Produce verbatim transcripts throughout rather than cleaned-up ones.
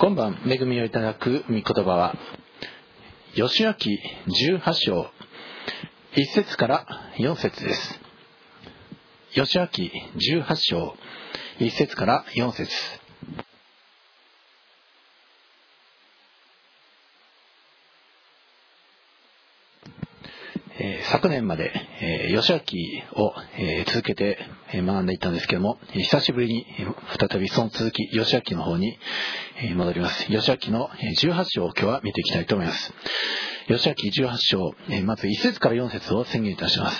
今晩恵みをいただく御言葉は吉明じゅうはち章いっ節からよん節です。吉明じゅうはち章いっ節からよん節。えー、昨年まで、えー、吉明を、えー、続けて学んでいったんですけども、久しぶりに再びその続き吉明の方に戻ります。吉明のじゅうはち章を今日は見ていきたいと思います。吉明じゅうはち章、えー、まずいっ節からよん節を宣言いたします。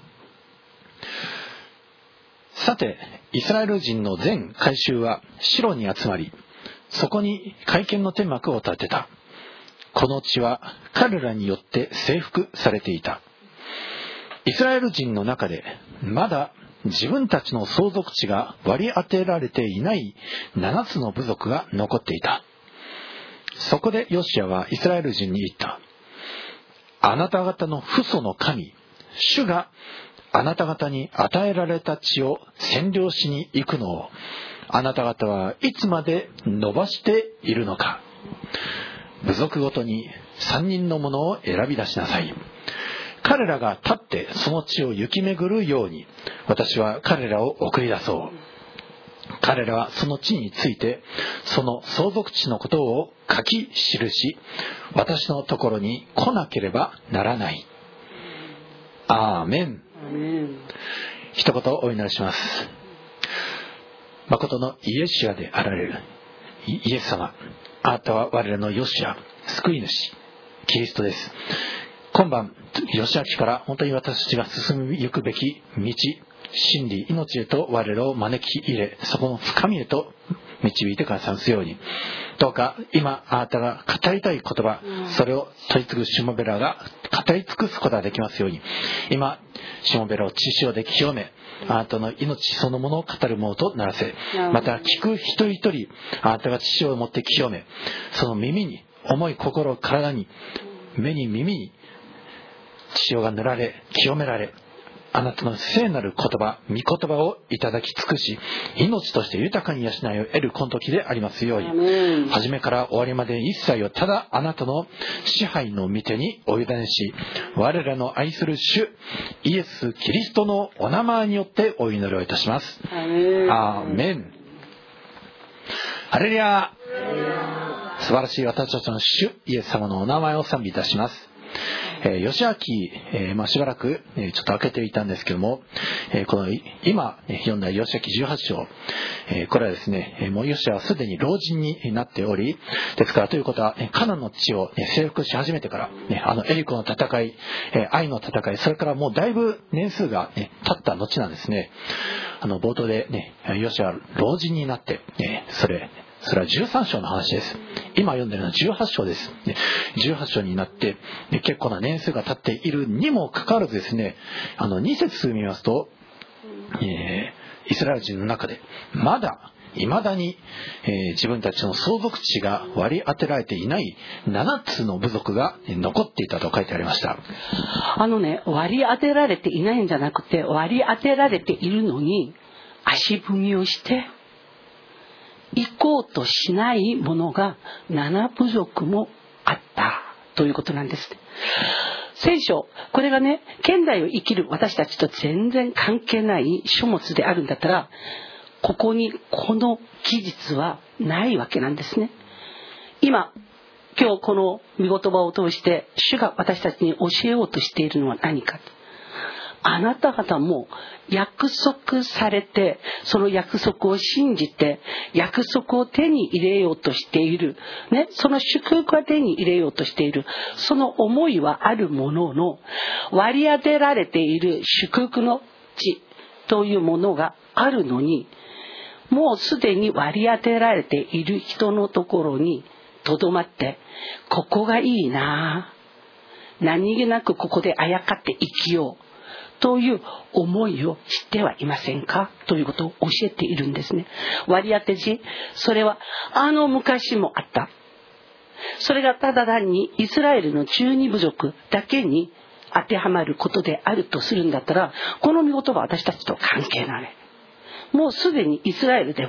さて、イスラエル人の全会衆はシロに集まり、そこに会見の天幕を立てた。この地は彼らによって征服されていた。イスラエル人の中でまだ自分たちの相続地が割り当てられていないななつの部族が残っていた。そこでヨシアはイスラエル人に言った。あなた方の父祖の神、主があなた方に与えられた地を占領しに行くのをあなた方はいつまで伸ばしているのか。部族ごとに三人の者を選び出しなさい。彼らが立ってその地を行き巡るように私は彼らを送り出そう。彼らはその地についてその相続地のことを書き記し私のところに来なければならない。アーメン。 アーメン。 一言お祈りします。誠のイエシュアであられるイエス様、あなたは我らのヨシア、救い主、キリストです。今晩、吉明から本当に私たちが進みゆくべき道、真理、命へと我らを招き入れ、そこの深みへと導いてくださいますように。どうか今あなたが語りたい言葉、それを取り継ぐしもべらが語り尽くすことができますように。今、しもべらを血潮で清め、あなたの命そのものを語るものとならせ、また聞く一人一人あなたが血潮を持って清め、その耳に、思い、心、体に、目に、耳に血潮が塗られ清められ、あなたの聖なる言葉、御言葉をいただき尽くし、命として豊かに養いを得るこの時でありますように。初めから終わりまで一切をただあなたの支配の御手にお委ねし、我らの愛する主イエス・キリストのお名前によってお祈りをいたします。アーメン。ハレルヤ。素晴らしい私たちの主イエス様のお名前を賛美いたします。えー、吉明、えーまあ、しばらく、えー、ちょっと開けていたんですけども、えー、この今、えー、読んだ吉明じゅうはち章、えー、これはですね、えー、もう吉明はすでに老人になっており、ですからということは、えー、カナンの地を、ね、征服し始めてから、ね、あのエリコの戦い、えー、愛の戦い、それからもうだいぶ年数が、ね、経った後なんですね。あの冒頭でね、吉明は老人になって、ね、それそれはじゅうさん章の話です。今読んでるのはじゅうはち章です。じゅうはち章になって結構な年数が経っているにもかかわらずですね、あのに節見ますと、えー、イスラエル人の中でまだ未だに、えー、自分たちの相続地が割り当てられていないななつの部族が残っていたと書いてありました。 あのね、割り当てられていないんじゃなくて、割り当てられているのに足踏みをして行こうとしないものがなな部族もあったということなんです。聖書、これがね、現代を生きる私たちと全然関係ない書物であるんだったら、ここにこの記述はないわけなんですね。今今日この御言葉を通して主が私たちに教えようとしているのは何か。あなた方も約束されて、その約束を信じて約束を手に入れようとしている、ね、その祝福は手に入れようとしている、その思いはあるものの、割り当てられている祝福の地というものがあるのに、もうすでに割り当てられている人のところにとどまって、ここがいいな、何気なくここであやかって生きようという思いをしてはいませんかということを教えているんですね。割り当て地、それはあの昔もあった。それがただ単にイスラエルのじゅうに部族だけに当てはまることであるとするんだったら、この御言葉は私たちと関係ない。もうすでにイスラエルでは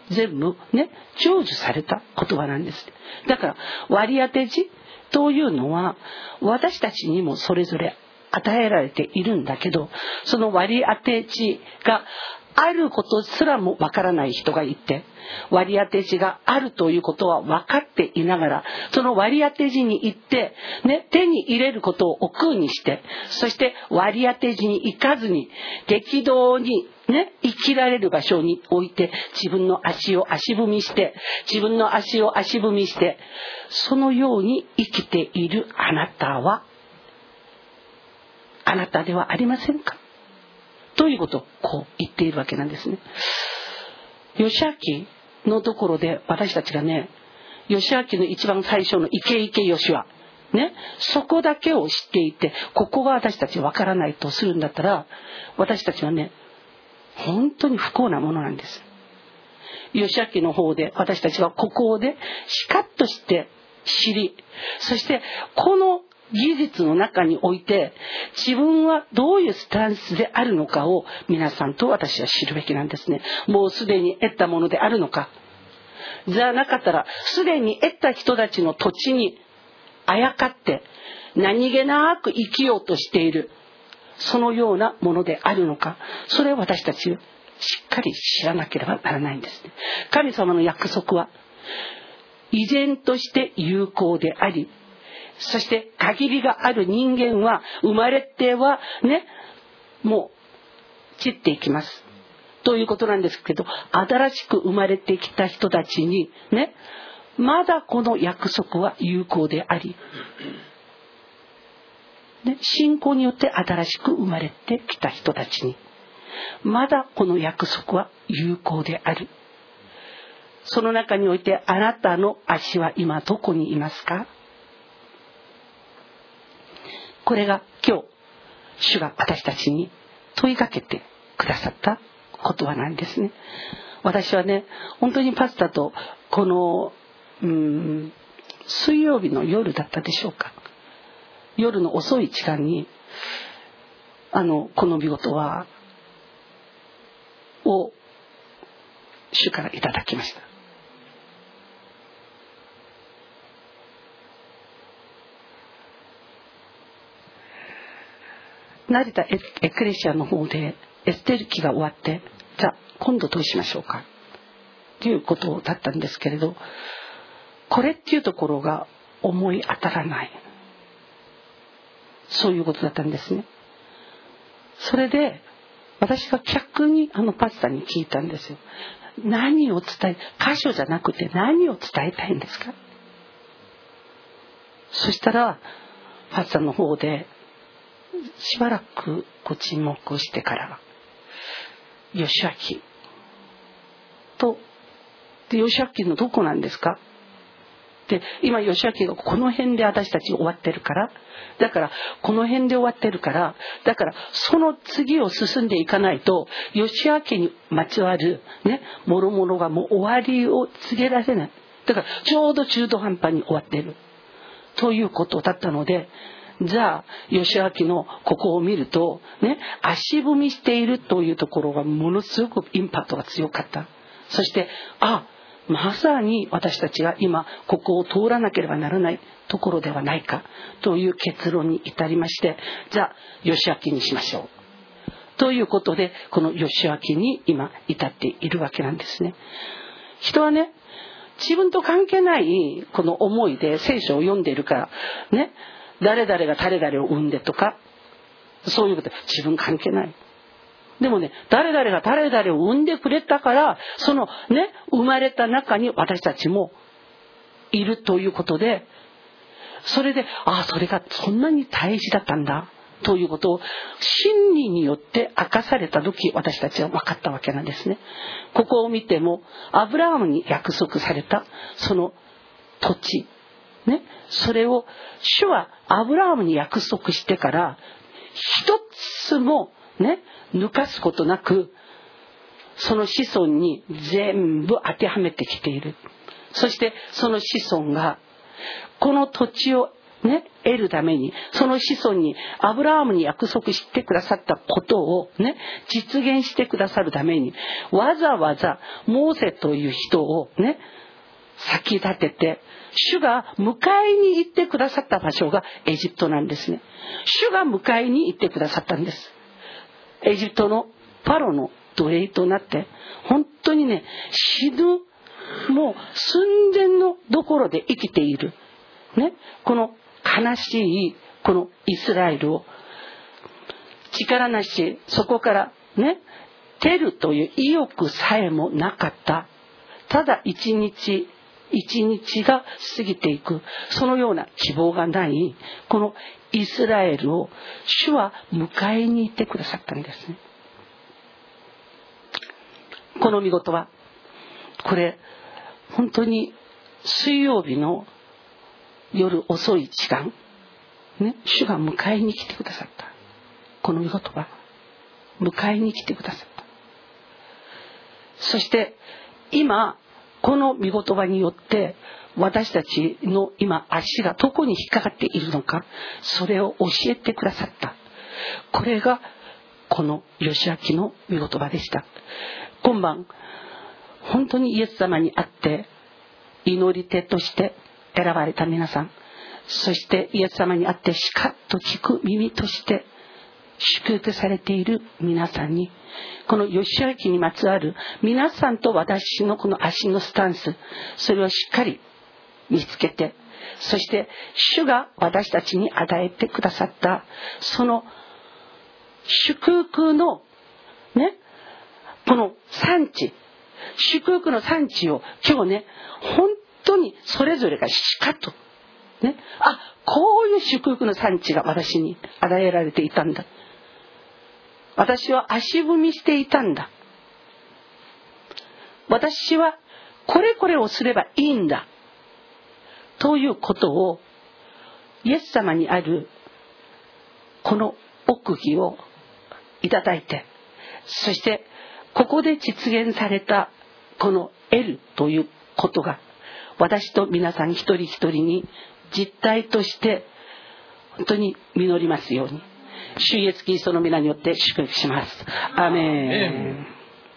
全部ね成就された言葉なんです。だから割当て字というのは私たちにもそれぞれ与えられているんだけど、その割当て字があることすらもわからない人がいて、割当て字があるということは分かっていながら、その割当て字に行って、ね、手に入れることを億劫にして、そして割当て字に行かずに激動にね、生きられる場所に置いて、自分の足を足踏みして自分の足を足踏みしてそのように生きているあなたはあなたではありませんかということをこう言っているわけなんですね。義明のところで私たちがね、義明の一番最初のイケイケ義はね、そこだけを知っていて、ここが私たちわからないとするんだったら、私たちはね本当に不幸なものなんです。義明の方で私たちはここでしかっとして知り、そしてこの技術の中において自分はどういうスタンスであるのかを皆さんと私は知るべきなんですね。もうすでに得たものであるのか、じゃなかったらすでに得た人たちの土地にあやかって何気なく生きようとしているそのようなものであるのか、それを私たちしっかり知らなければならないんですね。神様の約束は依然として有効であり、そして限りがある人間は生まれてはねもう散っていきますということなんですけど、新しく生まれてきた人たちにねまだこの約束は有効であり、ね、信仰によって新しく生まれてきた人たちにまだこの約束は有効である。その中においてあなたの足は今どこにいますか。これが今日主が私たちに問いかけてくださった言葉なんですね。私はね本当にパスタとこのうーん水曜日の夜だったでしょうか、夜の遅い時間にあのこの見事はを主からいただきました。成田エクレシアの方でエステル期が終わって、じゃあ今度どうしましょうかということだったんですけれど、これっていうところが思い当たらない、そういうことだったんですね。それで私が逆にあのパスタに聞いたんですよ。何を伝え、箇所じゃなくて何を伝えたいんですか。そしたらパスタの方でしばらくご沈黙してから義明とで義明のどこなんですかで、今義明がこの辺で私たち終わってるから、だからこの辺で終わってるからだからその次を進んでいかないと義明にまつわるねもろもろがもう終わりを告げられない。だからちょうど中途半端に終わっているということだったので、じゃあ義明のここを見るとね足踏みしているというところがものすごくインパクトが強かった。そしてあまさに私たちが今ここを通らなければならないところではないかという結論に至りまして、じゃあ義明にしましょうということでこの義明に今至っているわけなんですね。人はね自分と関係ないこの思いで聖書を読んでいるからね、誰々が誰々を産んでとかそういうこと自分関係ない。でもね誰々が誰々を産んでくれたからそのね生まれた中に私たちもいるということで、それでああそれがそんなに大事だったんだということを真理によって明かされた時私たちは分かったわけなんですね。ここを見てもアブラハムに約束されたその土地ね、それを主はアブラハムに約束してから一つもね抜かすことなくその子孫に全部当てはめてきている。そしてその子孫がこの土地をね、得るために、その子孫にアブラハムに約束してくださったことをね、実現してくださるために、わざわざモーセという人をね、先立てて、主が迎えに行ってくださった場所がエジプトなんですね。主が迎えに行ってくださったんです。エジプトのパロの奴隷となって、本当にね、死ぬ、もう寸前のどころで生きている。ね、この悲しい、このイスラエルを、力なし、そこからね、出るという意欲さえもなかった。ただ一日、一日が過ぎていく、そのような希望がない、このイスラエルを主は迎えに行ってくださったんですね。この見事は、これ本当に水曜日の夜遅い時間、ね、主が迎えに来てくださった。この見事は迎えに来てくださった。そして今この御言葉によって私たちの今足がどこに引っかかっているのか、それを教えてくださった。これがこの義明の御言葉でした。今晩本当にイエス様に会って祈り手として選ばれた皆さん、そしてイエス様に会ってしかっと聞く耳として祝福されている皆さんに、この義明にまつわる皆さんと私のこの足のスタンス、それをしっかり見つけて、そして主が私たちに与えてくださったその祝福のね、この産地、祝福の産地を今日ね、本当にそれぞれがしかっとね、あ、こういう祝福の産地が私に与えられていたんだ。私は足踏みしていたんだ。私はこれこれをすればいいんだ。ということをイエス様にあるこの奥義をいただいて、そしてここで実現されたこの得るということが私と皆さん一人一人に実体として本当に実りますように、主イエスキリストの皆によって祝福します。アーメン。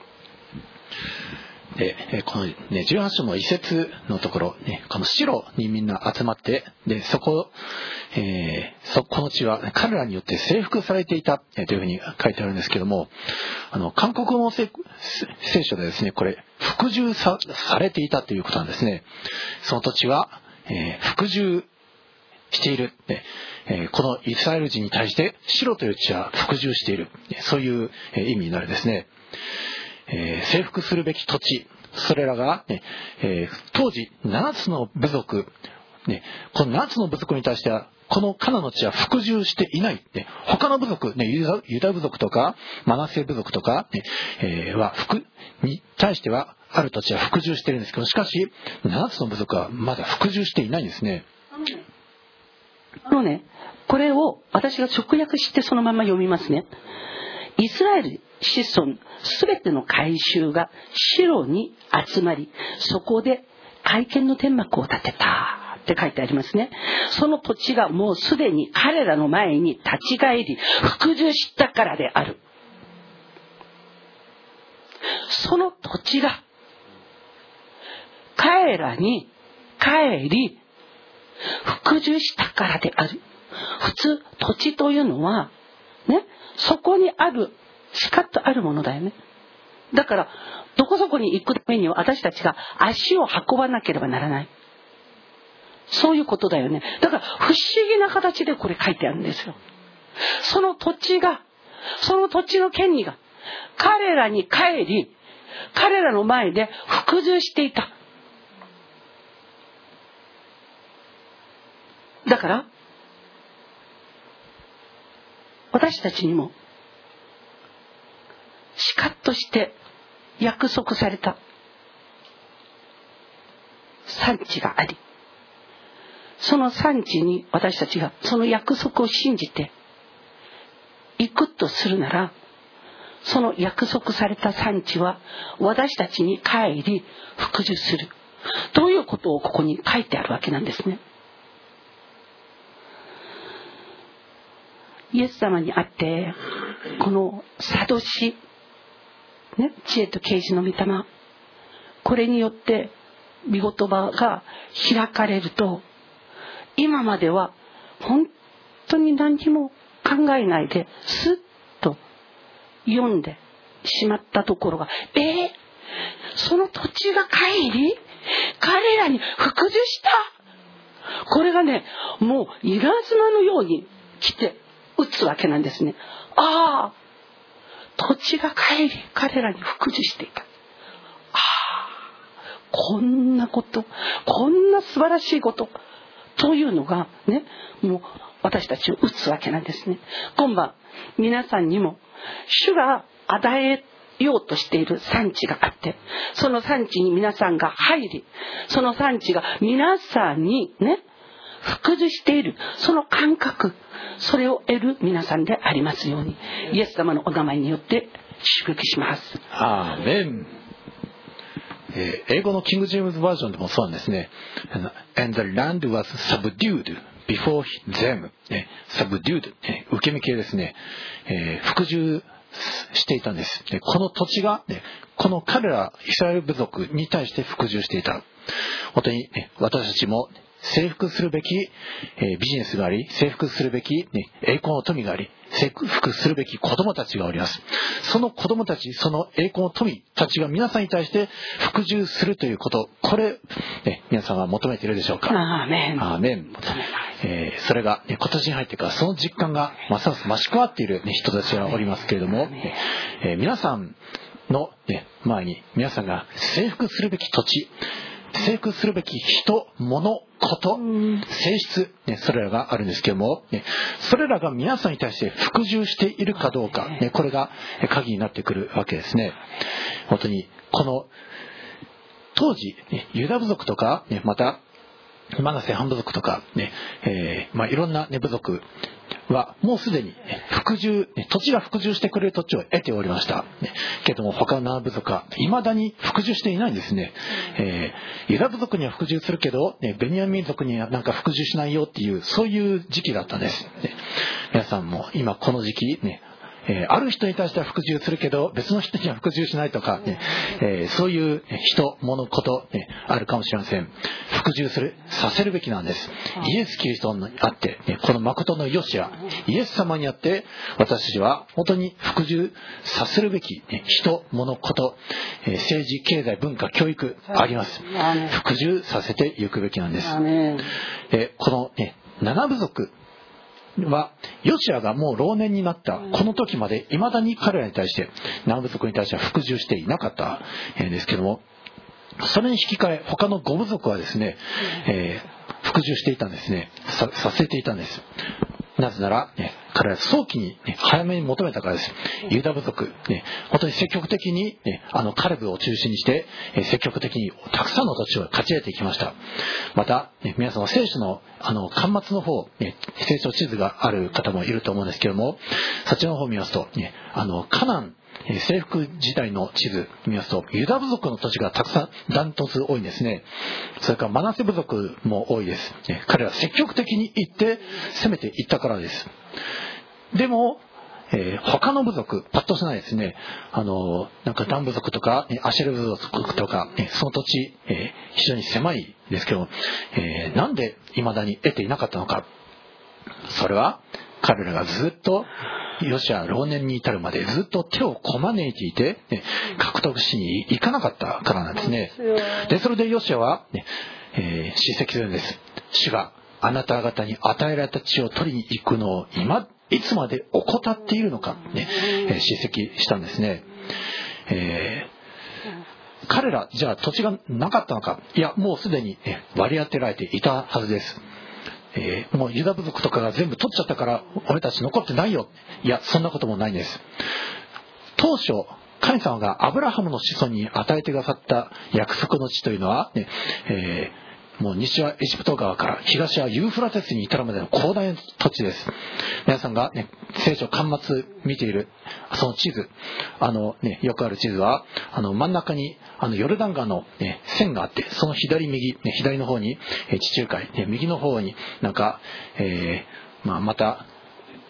でこの、ね、じゅうはち章の一節のところ、ね、この白にみんな集まって、でそこ、えー、そこの地は彼らによって征服されていたというふうに書いてあるんですけども、あの韓国語の聖書でですね、これ服従 さ, されていたということなんですね。その土地は、えー、服従している、ねえー、このイスラエル人に対して白という地は服従している、そういう意味になるですね。えー、征服するべき土地、それらが、ねえー、当時ななつの部族、ね、このななつの部族に対してはこのカナの地は服従していない、ね、他の部族、ね、ユダ、ユダ部族とかマナセ部族とか、ねえー、は服に対してはある土地は服従しているんですけど、しかしななつの部族はまだ服従していないんですね。 あのね、これを私が直訳してそのまま読みますね。イスラエル子孫すべての改宗がシロに集まり、そこで会見の天幕を建てたって書いてありますね。その土地がもうすでに彼らの前に立ち返り服従したからである。その土地が彼らに帰り服従したからである。普通土地というのはね、そこにあるしかっとあるものだよね。だからどこそこに行くためには私たちが足を運ばなければならない、そういうことだよね。だから不思議な形でこれ書いてあるんですよ。その土地が、その土地の権利が彼らに帰り彼らの前で服従していた。だから私たちにもしかっとして約束された産地があり、その産地に私たちがその約束を信じて行くとするなら、その約束された産地は私たちに帰り服従するということをここに書いてあるわけなんですね。 イエス様にあってこの諭し、ね、知恵と啓示の御霊、これによって御言葉が開かれると、今までは本当に何にも考えないでスッと読んでしまったところが、えー、その土地が帰り彼らに服従した、これがね、もう稲妻のように来て打つわけなんですね。ああ、土地が帰り彼らに服従していた。ああ、こんなこと、こんな素晴らしいことというのがね、もう私たちを打つわけなんですね。今晩皆さんにも主が与えようとしている産地があって、その産地に皆さんが入り、その産地が皆さんにね服従している、その感覚、それを得る皆さんでありますように、イエス様のお名前によって祝福します。 アーメン。えー、英語のキング・ジェームズバージョンでもそうなんですね。And the land was subdued before them、ね、subdued、ね、受け身形ですね、えー、服従していたんです。でこの土地が、ね、この彼らイスラエル部族に対して服従していた。本当に、ね、私たちも征服するべき、えー、ビジネスがあり、征服するべき、ね、栄光の富があり、征服するべき子供たちがおります。その子供たち、その栄光の富たちが皆さんに対して服従するということ、これ、ね、皆さんは求めているでしょうか。 アーメン。 アーメン。えー、それが、ね、今年に入ってからその実感がますます増し加わっている、ね、人たちがおりますけれども、えー、皆さんの、ね、前に皆さんが征服するべき土地、征服するべき人、物、こと、性質、ね、それらがあるんですけども、ね、それらが皆さんに対して服従しているかどうか、ね、これが鍵になってくるわけですね。本当にこの当時、ね、ユダ部族とか、ね、またマナセ半部族とか、ねえーまあ、いろんな、ね、部族はもうすでに服従、土地が服従してくれる土地を得ておりました。けども他の部族は未だに服従していないんですね。えー、ユダ部族には服従するけど、ベニヤミン族にはなんか服従しないよっていう、そういう時期だったんです。皆さんも今この時期ね、えー、ある人に対しては服従するけど別の人には服従しないとか、ねえー、そういう人、物、こと、ね、あるかもしれません。服従する、させるべきなんです。イエス・キリストにあって、ね、この誠の良しやイエス様にあって私たちは本当に服従させるべき、ね、人、物、こと、えー、政治、経済、文化、教育あります。服従させていくべきなんです。でこの、ね、七部族はヨシアがもう老年になったこの時まで未だに彼らに対して南部族に対しては服従していなかったんですけども、それに引き換え他の五部族はですね、えー、服従していたんですね。 さ, させていたんです。なぜなら、ね、彼ら早期に、ね、早めに求めたからです。ユダ部族、ね、本当に積極的に、ね、あのカレブを中心にして、えー、積極的にたくさんの土地を勝ち得ていきました。また、ね、皆さんは聖書のあの巻末の方、ね、聖書地図がある方もいると思うんですけども、そっちの方を見ますと、ね、あのカナン征服時代の地図見ますとユダ部族の土地がたくさんダントツ多いんですね。それからマナセ部族も多いです。彼らは積極的に行って攻めていったからです。でも、えー、他の部族パッとしないですね。あのなんかダン部族とかアシェル部族とか、その土地、えー、非常に狭いですけど、えー、なんで未だに得ていなかったのか。それは彼らがずっとヨシア老年に至るまでずっと手をこまねいていて、ね、獲得しに行かなかったからなんですね。でそれでヨシアは、ねえー、叱責するんです。主があなた方に与えられた地を取りに行くのを今いつまで怠っているのか、ねえー、叱責したんですね。えー、彼らじゃあ土地がなかったのか。いやもうすでに、ね、割り当てられていたはずです。えー、もうユダ部族とかが全部取っちゃったから俺たち残ってないよ。いやそんなこともないんです。当初神様がアブラハムの子孫に与えてくださった約束の地というのは、ねえーもう西はエジプト川から東はユーフラテスに至るまでの広大な土地です。皆さんが、ね、聖書巻末見ているその地図、あの、ね、よくある地図はあの真ん中にあのヨルダン川の、ね、線があって、その左右、ね、左の方に、えー、地中海、ね、右の方になんか、えーまあ、また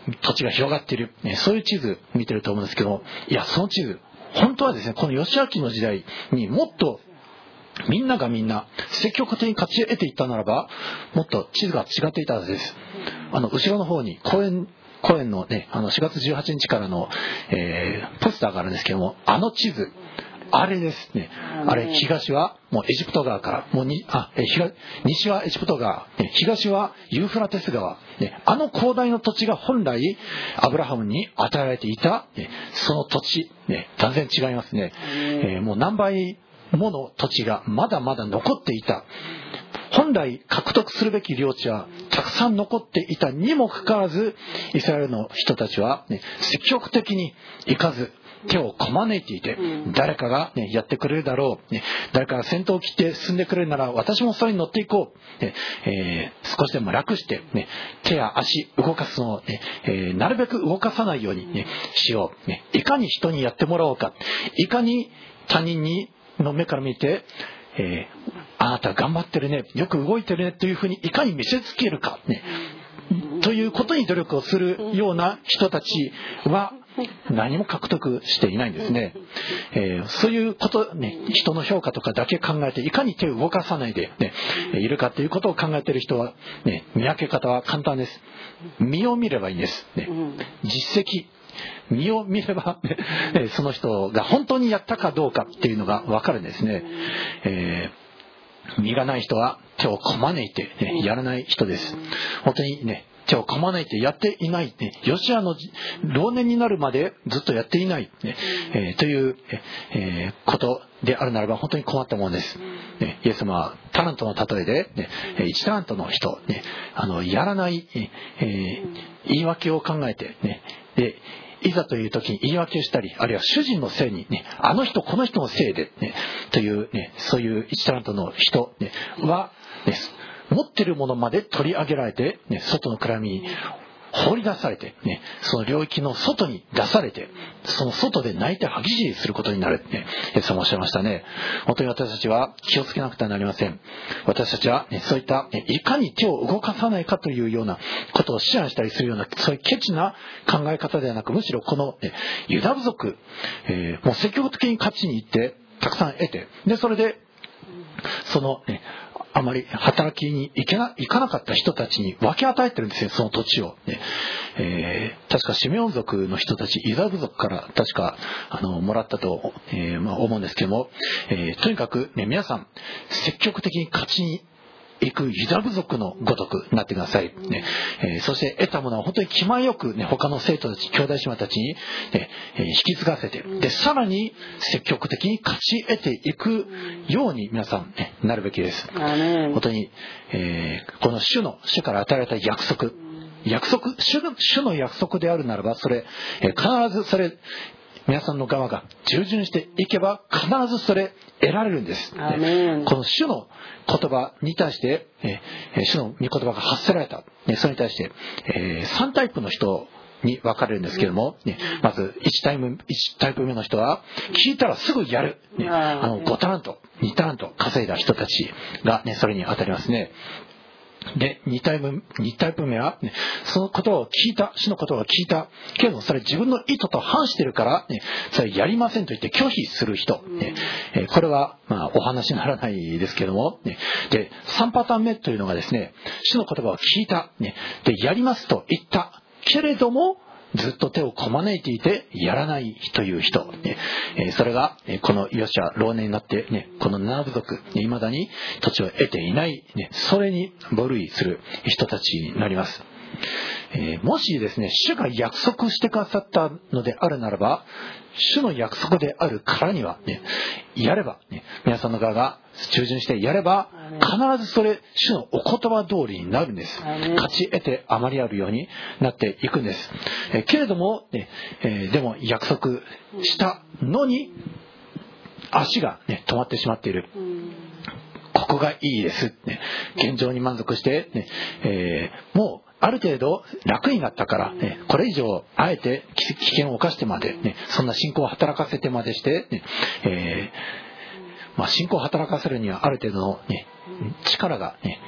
土地が広がっている、ね、そういう地図見てると思うんですけども、いやその地図本当はですね、この義明の時代にもっとみんながみんな積極的に勝ち得ていったならば、もっと地図が違っていたはずです。あの後ろの方に公園公園のね、あのしがつじゅうはちにちからの、えー、ポスターがあるんですけども、あの地図あれですね。あれ東はもうエジプト川からもうにあえ東西はエジプト川、ね、東はユーフラテス川、ね、あの広大な土地が本来アブラハムに与えられていた、ね、その土地、ね、断然違いますね。えー、もう何倍もの土地がまだまだ残っていた。本来獲得するべき領地はたくさん残っていたにもかかわらず、イスラエルの人たちは、ね、積極的に行かず手をこまねいていて、誰かが、ね、やってくれるだろう、ね、誰かが先頭を切って進んでくれるなら私もそれに乗っていこう、ねえー、少しでも楽して、ね、手や足動かすのを、ねえー、なるべく動かさないように、ね、しよう、ね、いかに人にやってもらおうか、いかに他人にの目から見て、えー、あなた頑張ってるね、よく動いてるねというふうにいかに見せつけるか、ね、ということに努力をするような人たちは何も獲得していないんですね。えー、そういうこと、ね、人の評価とかだけ考えていかに手を動かさないで、ね、いるかということを考えている人は、ね、見分け方は簡単です。身を見ればいいんです、ね、実績身を見れば、ね、その人が本当にやったかどうかっていうのが分かるんですね。えー、身がない人は手をこまねいて、ね、やらない人です。本当にね、手をこまねいてやっていない、ね、ヨシアの老年になるまでずっとやっていない、ねえー、という、えー、ことであるならば本当に困ったものです。ね、イエス様はタラントの例えで、ね、いちタラントの人、ね、あのやらない、えー、言い訳を考えて、ね、でいざという時に言い訳をしたり、あるいは主人のせいに、ね、あの人この人のせいで、ね、という、ね、そういういちタラントの人、ね、は、ね、持ってるものまで取り上げられて、ね、外の暗闇に放り出されて、ね、その領域の外に出されて、その外で泣いて歯ぎしりすることになるって、ね、イエス様おっしゃいましたね。本当に私たちは気をつけなくてはなりません。私たちは、ね、そういった、ね、いかに手を動かさないかというようなことを思案したりするような、そういうケチな考え方ではなく、むしろこの、ね、ユダ部族、えー、もう積極的に勝ちに行ってたくさん得て、でそれでその、ね、あまり働きに行けな、行かなかった人たちに分け与えてるんですよ、その土地を、ねえー、確かシメオン族の人たち、イザ部族から確かあのもらったと、えーまあ、思うんですけども、えー、とにかく、ね、皆さん積極的に勝ちに行くユダ部族のごとくなってください、ねえー、そして得たものは本当に気前よく、ね、他の生徒たち、兄弟姉妹たちに、ねえー、引き継がせて、でさらに積極的に勝ち得ていくように皆さん、ね、なるべきです。本当に、えー、この主の主から与えられた約束約束 主, 主の約束であるならば、それ、えー、必ずそれ皆さんの側が従順していけば必ずそれ得られるんです。この主の言葉に対して、えー、主の御言葉が発せられた、ね、それに対して、えー、さんタイプの人に分かれるんですけども、ね、まずいちタイプ、いちタイプ目の人は聞いたらすぐやる、ね、あのごタラントにタラント稼いだ人たちが、ね、それに当たりますね。で 2, タイプ2タイプ目は、ね、そのことを聞いた主のことを聞いたけれどもそれ自分の意図と反しているから、ね、それやりませんと言って拒否する人、ねえー、これは、まあ、お話にならないですけども、ね、でさんパターン目というのがですね、主の言葉を聞いた、ね、でやりますと言ったけれどもずっと手をこまねいていてやらないという人、ねえー、それが、えー、このヨシア老年になって、ね、このなな部族いまだに土地を得ていない、ね、それに母類する人たちになります。えー、もしですね主が約束してくださったのであるならば、主の約束であるからには、ね、やれば、ね、皆さんの側が従順してやれば必ずそれ主のお言葉通りになるんです。勝ち得て余りあるようになっていくんです。えー、けれども、ねえー、でも約束したのに足が、ね、止まってしまっている。ここがいいです、ね、現状に満足して、ねえー、もうある程度楽になったから、ね、これ以上あえて危険を冒してまで、ね、そんな信仰を働かせてまでして、ねえーまあ、信仰を働かせるにはある程度の、ね、力が、ね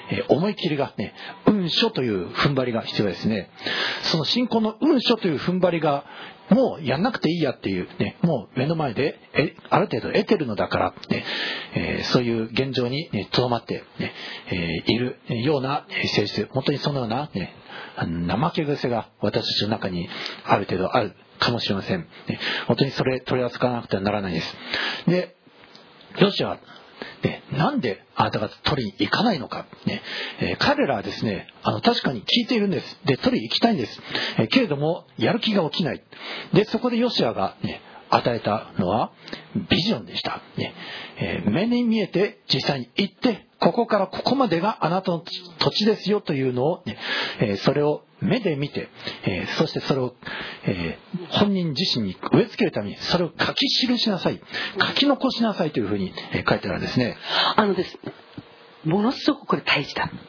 えー、思い切りがね、運書という踏ん張りが必要ですね。その信仰の運書という踏ん張りがもうやんなくていいやっていうね、もう目の前でえある程度得てるのだからね、えー、そういう現状にねとどまってね、えー、いるような性質、本当にそのようなね、怠け癖が私たちの中にある程度あるかもしれません。ね、本当にそれ取り扱わなくてはならないです。で、ヨシュアね、なんであなたが取りに行かないのか、ねえー、彼らはですね、あの確かに聞いているんです。で、取りに行きたいんです。えー、けれどもやる気が起きない。で、そこでヨシュアが、ね、与えたのはビジョンでした。ねえー、目に見えて実際に行って、ここからここまでがあなたの土地ですよというのを、ねえー、それを目で見て、えー、そしてそれを、えー、本人自身に植え付けるためにそれを書き記しなさい、書き残しなさいというふうに書いてあるんですね。 あのですね、ものすごくこれ大事だ。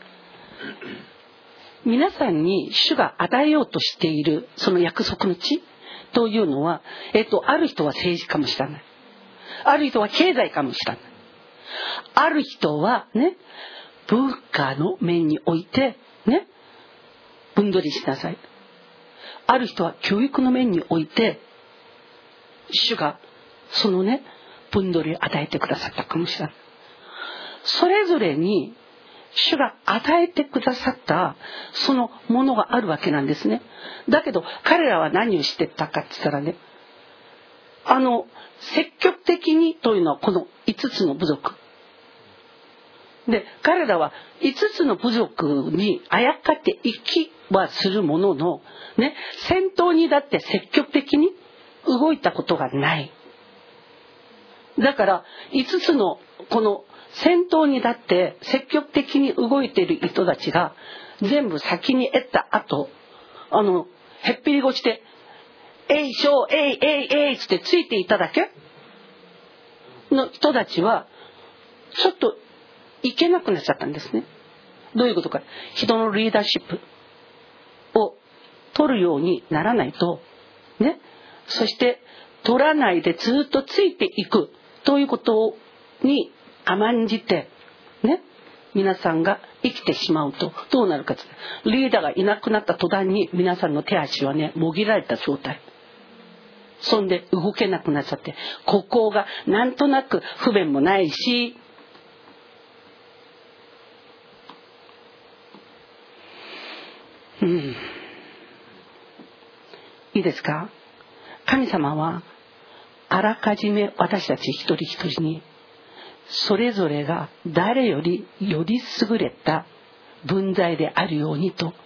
皆さんに主が与えようとしているその約束の地というのは、えっと、ある人は政治かもしれない。ある人は経済かもしれない。ある人はね、文化の面においてね、分取りしなさい。ある人は教育の面において、主がそのね、分取りを与えてくださったかもしれない。それぞれに主が与えてくださったそのものがあるわけなんですね。だけど彼らは何をしてたかって言ったらね、あの積極的にというのはこのいつつの部族で、彼らはいつつの部族にあやかっていきはするもののね、先頭にだって積極的に動いたことがない。だからいつつのこの先頭にだって積極的に動いている人たちが全部先に得た後、あのへっぴり腰でえいしょえいえいえいってついていただけの人たちはちょっといけなくなっちゃったんですね。どういうことか、人のリーダーシップを取るようにならないとね、そして取らないでずっとついていくということに甘んじてね、皆さんが生きてしまうとどうなるか、リーダーがいなくなった途端に皆さんの手足はね、もぎられた状態。そんで動けなくなっちゃって、ここがなんとなく不便もないし、うん、いいですか。神様はあらかじめ私たち一人一人にそれぞれが誰よりより優れた分際であるようにと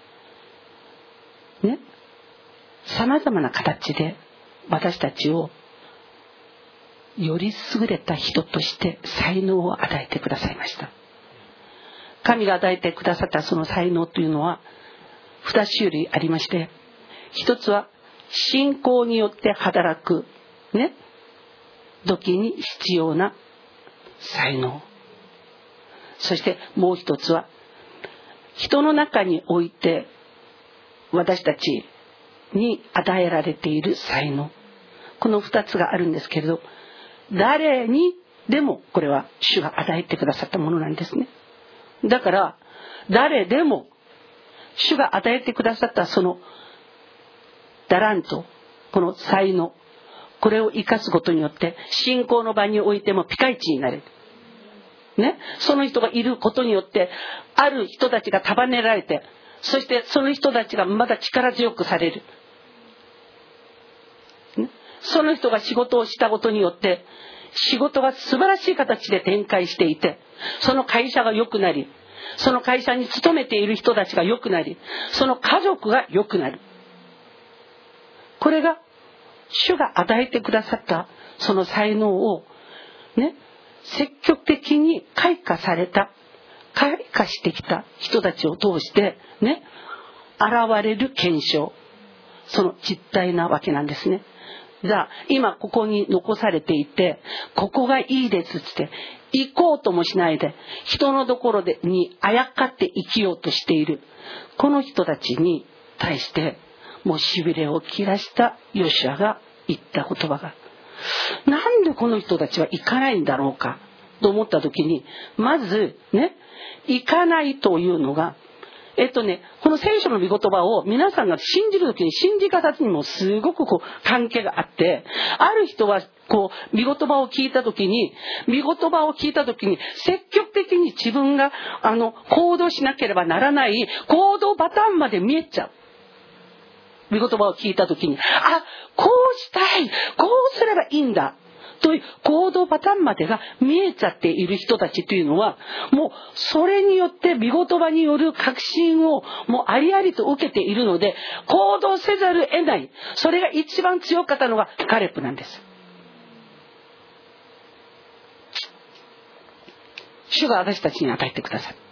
ね、さまざまな形で私たちをより優れた人として才能を与えてくださいました。神が与えてくださったその才能というのは二種類ありまして、一つは信仰によって働くね、時に必要な才能。そしてもう一つは人の中において私たちに与えられている才能。この二つがあるんですけれど、誰にでもこれは主が与えてくださったものなんですね。だから誰でも主が与えてくださったそのダラント、この才能、これを生かすことによって信仰の場においてもピカイチになれる、ね、その人がいることによってある人たちが束ねられて、そしてその人たちがまだ力強くされる、ね、その人が仕事をしたことによって仕事が素晴らしい形で展開していて、その会社が良くなり、その会社に勤めている人たちが良くなり、その家族が良くなる。これが主が与えてくださったその才能をね、積極的に開花された、開花してきた人たちを通してね、現れる現象、その実態なわけなんですね。じゃあ今ここに残されていて、ここがいいですって行こうともしないで人のところでにあやかって生きようとしているこの人たちに対して、もうしびれを切らしたヨシュアが言った言葉が、なんでこの人たちは行かないんだろうかと思った時に、まずね、行かないというのが、えっとね、この聖書の御言葉を皆さんが信じる時に信じ方にもすごくこう関係があって、ある人はこう御言葉を聞いた時に、御言葉を聞いた時に積極的に自分があの行動しなければならない行動パターンまで見えちゃう。御言葉を聞いた時に、あ、こうしたい、こうすればいいんだという行動パターンまでが見えちゃっている人たちというのは、もうそれによって御言葉による確信をもうありありと受けているので、行動せざる得ない。それが一番強かったのがカレプなんです。主が私たちに与えてくださ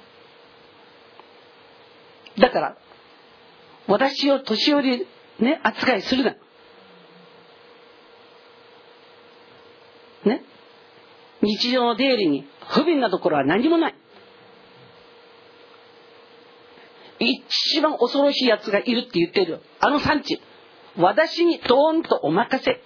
い。だから私を年寄りね扱いするな。ね、日常の出入りに不憫なところは何もない。一番恐ろしいやつがいるって言ってるよ。あの産地、私にドーンとお任せ。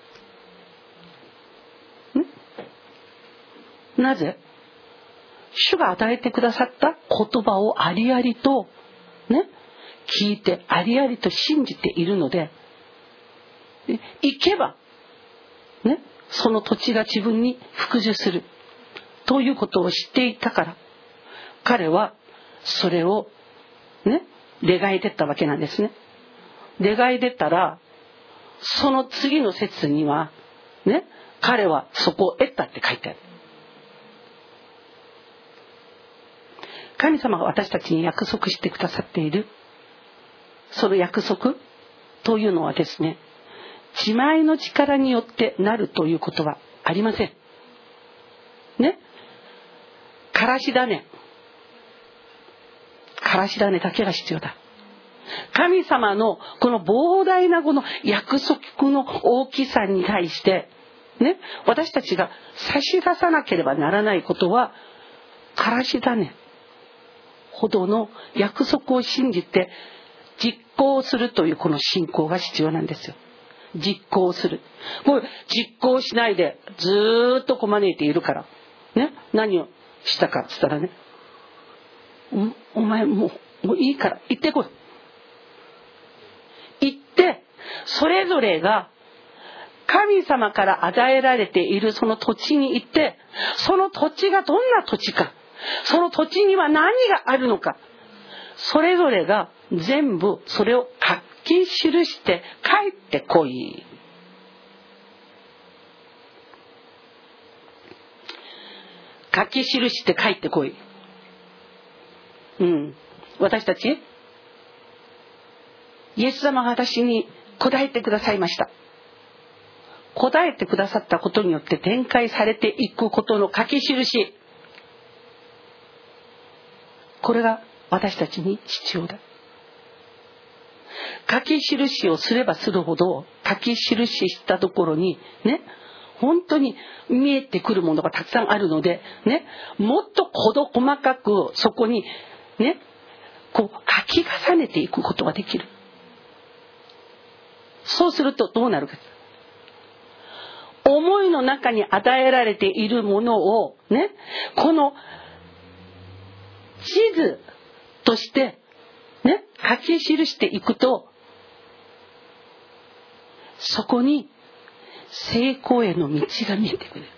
んなぜ？主が与えてくださった言葉をありありとね聞いて、ありありと信じているので、行けばね、その土地が自分に服従するということを知っていたから、彼はそれをね願い出たわけなんですね。願い出たら、その次の節にはね、彼はそこを得たって書いてある。神様が私たちに約束してくださっているその約束というのはですね、自前の力によってなるということはありませんね。からし種からし種だけが必要だ。神様のこの膨大なこの約束の大きさに対してね、私たちが差し出さなければならないことは、からし種ほどの約束を信じて実行するというこの信仰が必要なんですよ。実行する。これ実行しないでずーっとこう招いているからね、何をしたかっつったらね、お, お前もう、もういいから行ってこい。行ってそれぞれが神様から与えられているその土地に行って、その土地がどんな土地か、その土地には何があるのか、それぞれが全部それを書き記して帰ってこい。書き記して帰ってこい。うん。私たちイエス様が私に答えてくださいました。答えてくださったことによって展開されていくことの書き印、これが私たちに必要だ。書き印をすればするほど、書き印したところにね、本当に見えてくるものがたくさんあるのでね、もっと細かくそこにね、こう書き重ねていくことができる。そうするとどうなるか。思いの中に与えられているものをね、この地図としてね、書き記していくと、そこに成功への道が見えてくる。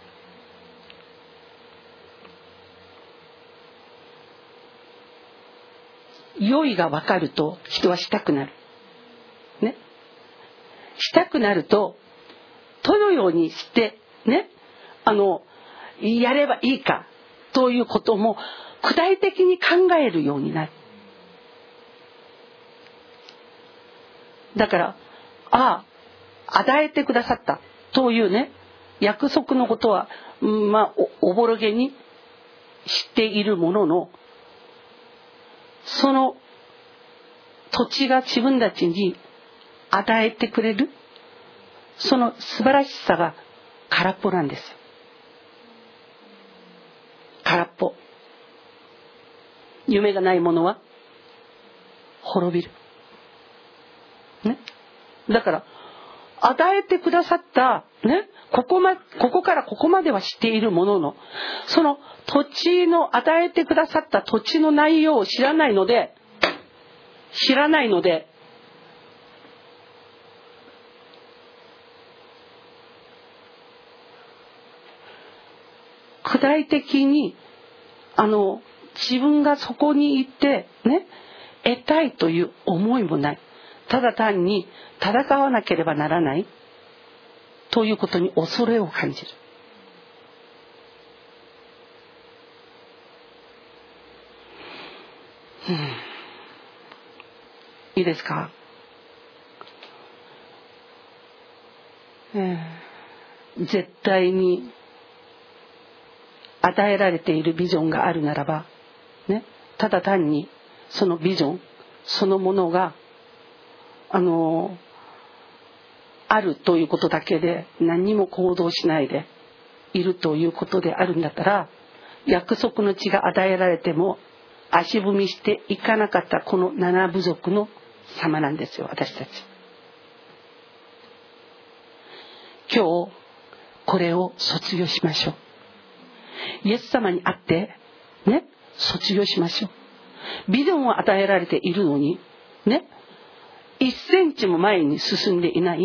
良いが分かると人はしたくなるね。したくなるとどのようにしてね、あのやればいいかということも具体的に考えるようになる。だからああ与えてくださったというね約束のことは、まあ お, おぼろげに知っているものの、その土地が自分たちに与えてくれるその素晴らしさが空っぽなんです。空っぽ。夢がないものは滅びる、ね、だから与えてくださったね、ここま、ここからここまでは知っているものの、その土地の与えてくださった土地の内容を知らないので、知らないので、具体的にあの自分がそこに行ってね、得たいという思いもない。ただ単に戦わなければならないということに恐れを感じる。うん、いいですか、えー、絶対に与えられているビジョンがあるならば、ね、ただ単にそのビジョンそのものがあのあるということだけで何も行動しないでいるということであるんだったら、約束の地が与えられても足踏みしていかなかったこの七部族の様なんですよ、私たち。今日これを卒業しましょう。イエス様に会ってね、卒業しましょう。ビジョンを与えられているのにね、一センチも前に進んでいない、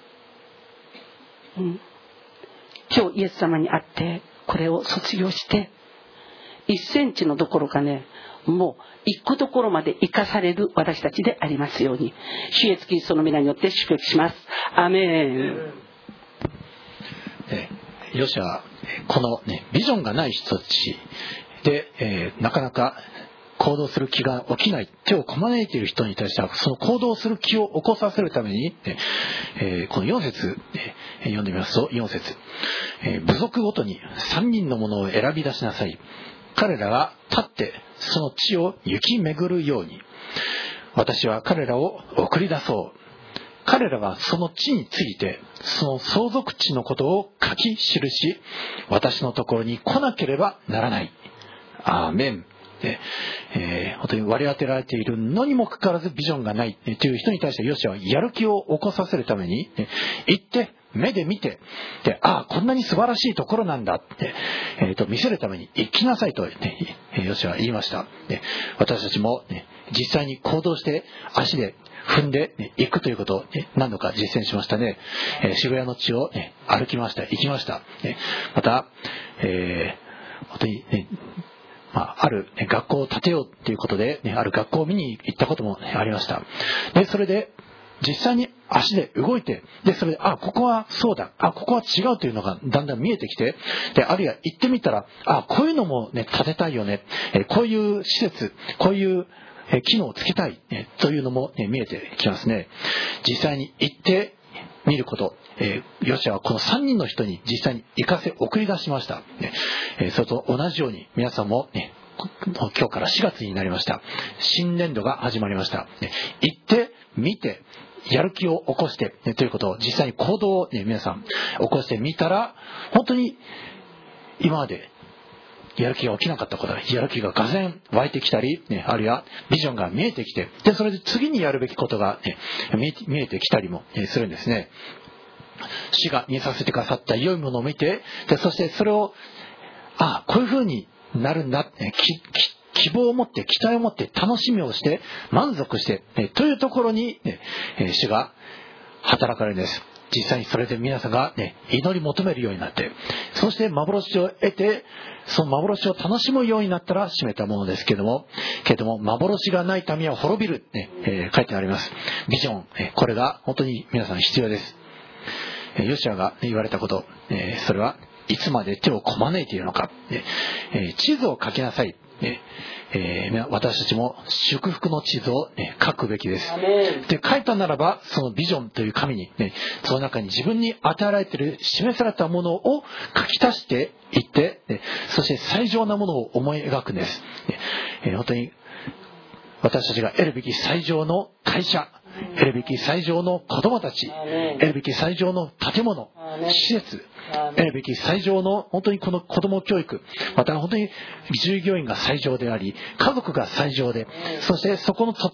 うん、今日イエス様に会ってこれを卒業して一センチのどころかね、もう行くところまで生かされる私たちでありますように、主イエスキリストの皆によって祝福します。アーメン。 えヨシュア、この、ね、ビジョンがない人たちで、えー、なかなか行動する気が起きない、手をこまねいている人に対してはその行動する気を起こさせるために、えー、このよん節、えー、読んでみますと、よん節、えー、部族ごとにさんにんのものを選び出しなさい。彼らが立ってその地を行き巡るように、私は彼らを送り出そう。彼らはその地についてその相続地のことを書き記し、私のところに来なければならない。アーメン。で、えー、本当に割り当てられているのにもかかわらずビジョンがないという人に対してヨシュアはやる気を起こさせるために、ね、行って目で見て、で、ああこんなに素晴らしいところなんだって、えー、と見せるために行きなさいと、ね、ヨシュアは言いました。で、私たちも、ね、実際に行動して足で踏んで、ね、行くということを、ね、何度か実践しましたね。えー、渋谷の地を、ね、歩きました、行きました。ね、また、えー、本当に、ね、まあ、ある、ね、学校を建てようということで、ね、ある学校を見に行ったことも、ね、ありました。で、それで実際に足で動いて、で、それで、あ、ここはそうだ、あ、ここは違うというのがだんだん見えてきて、で、あるいは行ってみたら、あ、こういうのもね、建てたいよね、えこういう施設、こういう機能をつけたい、ね、というのも、ね、見えてきますね。実際に行って見ること、えー、ヨシュアはこのさんにんの人に実際に行かせ送り出しました、ねえー、それと同じように皆さんも、ね、今日からしがつになりました。新年度が始まりました、ね、行って見てやる気を起こして、ね、ということを実際に行動を、ね、皆さん起こしてみたら、本当に今までやる気が起きなかったことがやる気ががぜん湧いてきたり、ね、あるいはビジョンが見えてきて、でそれで次にやるべきことが、ね、見えて、見えてきたりも、ね、するんですね。主が見させてくださった良いものを見て、でそしてそれを、ああこういう風になるんだ、ね、きき希望を持って期待を持って楽しみをして満足して、ね、というところに、ね、主が働かれるんです。実際にそれで皆さんが、ね、祈り求めるようになって、そして幻を得て、その幻を楽しむようになったら閉めたものですけれども、けれども幻がない民は滅びる、ねえー、書いてあります。ビジョン、えー、これが本当に皆さん必要です。えー、ヨシュアが言われたこと、えー、それはいつまで手をこまねいているのか、ねえー、地図を書きなさい。ねえー、私たちも祝福の地図を、ね、書くべきです。で書いたならばそのビジョンという紙に、ね、その中に自分に与えられている示されたものを書き足していって、ね、そして最上なものを思い描くんです、ねえー、本当に私たちが得るべき最上の会社、得るべき最上の子供たち、得るべき最上の建物、施設、得るべき最上の本当にこの子供教育、また本当に従業員が最上であり、家族が最上で、そしてそこの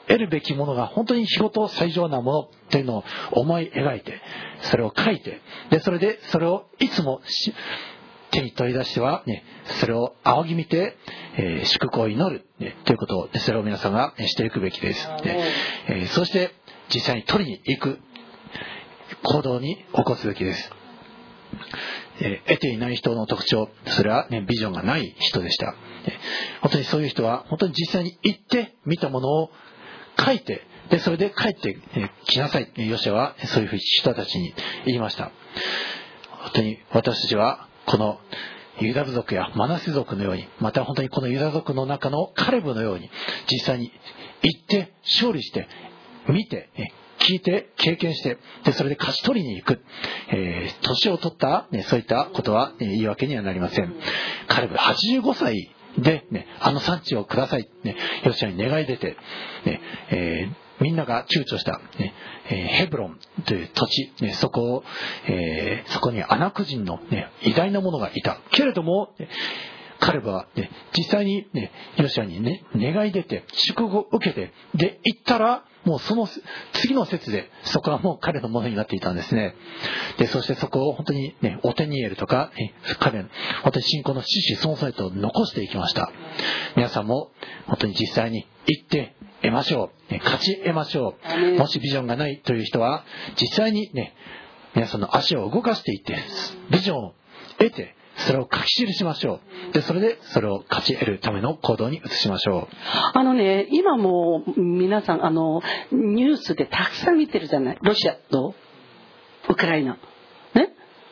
得るべきものが本当に日ごと最上なものっていうのを思い描いて、それを書いて、でそれでそれをいつも手に取り出しては、ね、それを仰ぎ見て、えー、祝福を祈る、ね、ということを、それを皆さんがしていくべきです、ねえー、そして実際に取りに行く行動に起こすべきです。えー、得ていない人の特徴、それは、ね、ビジョンがない人でした。本当にそういう人は本当に実際に行って見たものを書いて、でそれで帰ってきなさい。ヨシュアはそういう人たちに言いました。本当に私たちはこのユダ部族やマナセ族のように、また本当にこのユダ族の中のカレブのように、実際に行って勝利して見て聞いて経験して、でそれで勝ち取りに行く、えー、年を取った、ね、そういったことは、ね、言い訳にはなりません。カレブはちじゅうごさいで、ね、あの産地をください、ね、ヨシュアに願い出て、ねえー、みんなが躊躇した、ねえー、ヘブロンという土地、ね、そこを、えー、そこにアナク人の、ね、偉大な者がいたけれども、ね、カレブは、ね、実際に、ね、ヨシュアに、ね、願い出て祝福を受けて、で行ったらもうその次の節でそこはもう彼のものになっていたんですね。でそしてそこを本当に、ね、オテニエルとか、ね、彼の本当に信仰の子々孫々と残していきました。皆さんも本当に実際に行って得ましょう、ね、勝ち得ましょう。もしビジョンがないという人は実際に、ね、皆さんの足を動かしていってビジョンを得てそれを書き記しましょう。でそれでそれを勝ち得るための行動に移しましょう。 あのね、今も皆さんあのニュースでたくさん見てるじゃない。ロシアとウクライナね、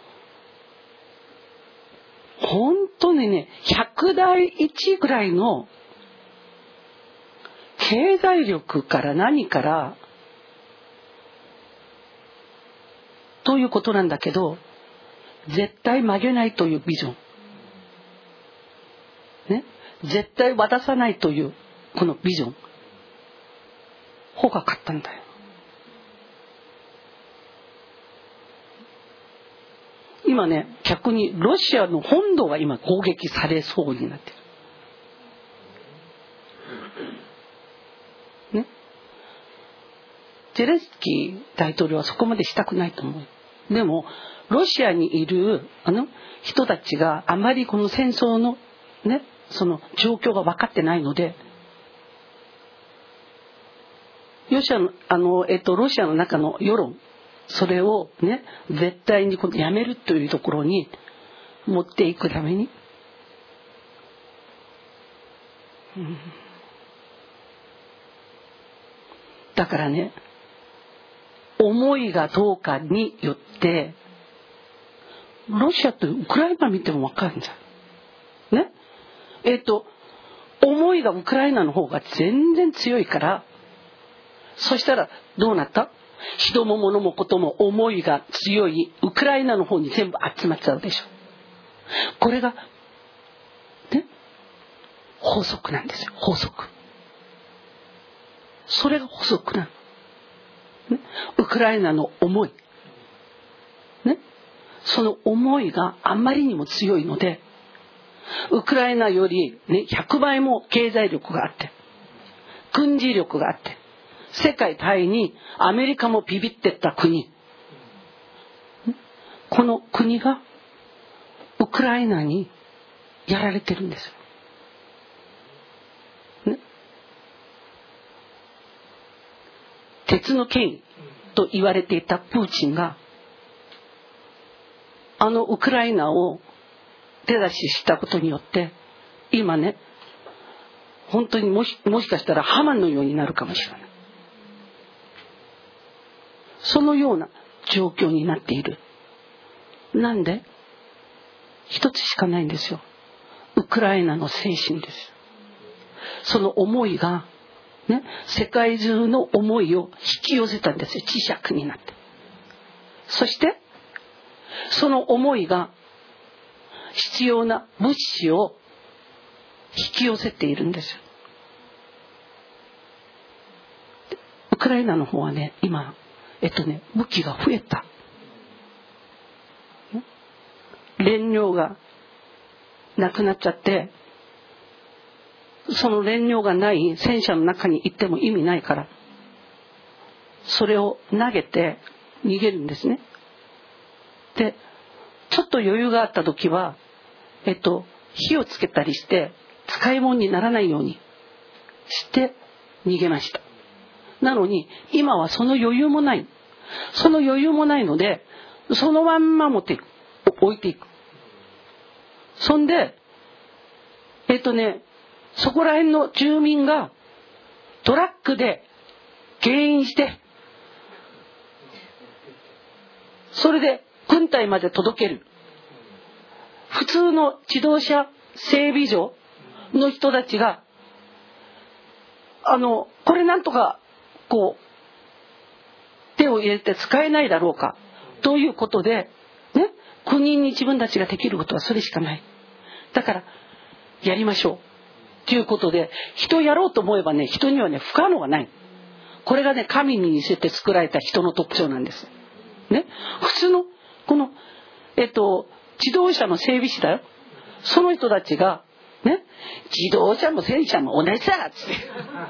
本当にねひゃくだいいちぐらいの経済力から何からということなんだけど、絶対曲げないというビジョン、ね、絶対渡さないというこのビジョン、ほが勝ったんだよ。今ね、逆にロシアの本土が今攻撃されそうになってる、ね、ゼレンスキー大統領はそこまでしたくないと思う。でもロシアにいるあの人たちがあまりこの戦争のね、その状況が分かってないので、ロシアのあのえっとロシアの中の世論、それをね絶対にこのやめるというところに持っていくために、うん、だからね、思いがどうかによってロシアとウクライナ見ても分かるんじゃんね。えっと思いがウクライナの方が全然強いから、そしたらどうなった？人も物もことも思いが強いウクライナの方に全部集まっちゃうでしょ。これがね法則なんですよ。法則。それが法則なの、ね、ウクライナの思いね、その思いがあまりにも強いので、ウクライナより、ね、ひゃくばいも経済力があって軍事力があって世界対にアメリカもビビってった国、この国がウクライナにやられてるんですよ、ね、鉄の権威と言われていたプーチンがあのウクライナを手出ししたことによって今ね、本当にもし、もしかしたらハマンのようになるかもしれない。そのような状況になっている。なんで？一つしかないんですよ。ウクライナの精神です。その思いがね、世界中の思いを引き寄せたんですよ。磁石になって。そしてその思いが必要な物資を引き寄せているんですよ。ウクライナの方はね、今えっとね武器が増えた。燃料がなくなっちゃってその燃料がない戦車の中に行っても意味ないから、それを投げて逃げるんですね。で、ちょっと余裕があった時は、えっと、火をつけたりして、使い物にならないようにして逃げました。なのに、今はその余裕もない。その余裕もないので、そのまんま持っていく。置いていく。そんで、えっとね、そこら辺の住民がトラックで牽引して、それで軍隊まで届ける。普通の自動車整備所の人たちが、あの、これなんとか、こう、手を入れて使えないだろうか、ということで、ね、国に自分たちができることはそれしかない。だから、やりましょう。ということで、人やろうと思えばね、人にはね、不可能がない。これがね、神に似せて作られた人の特徴なんです。ね、普通の、この、えっと、自動車の整備士だよ。その人たちが、ね、自動車も戦車も同じだっつって。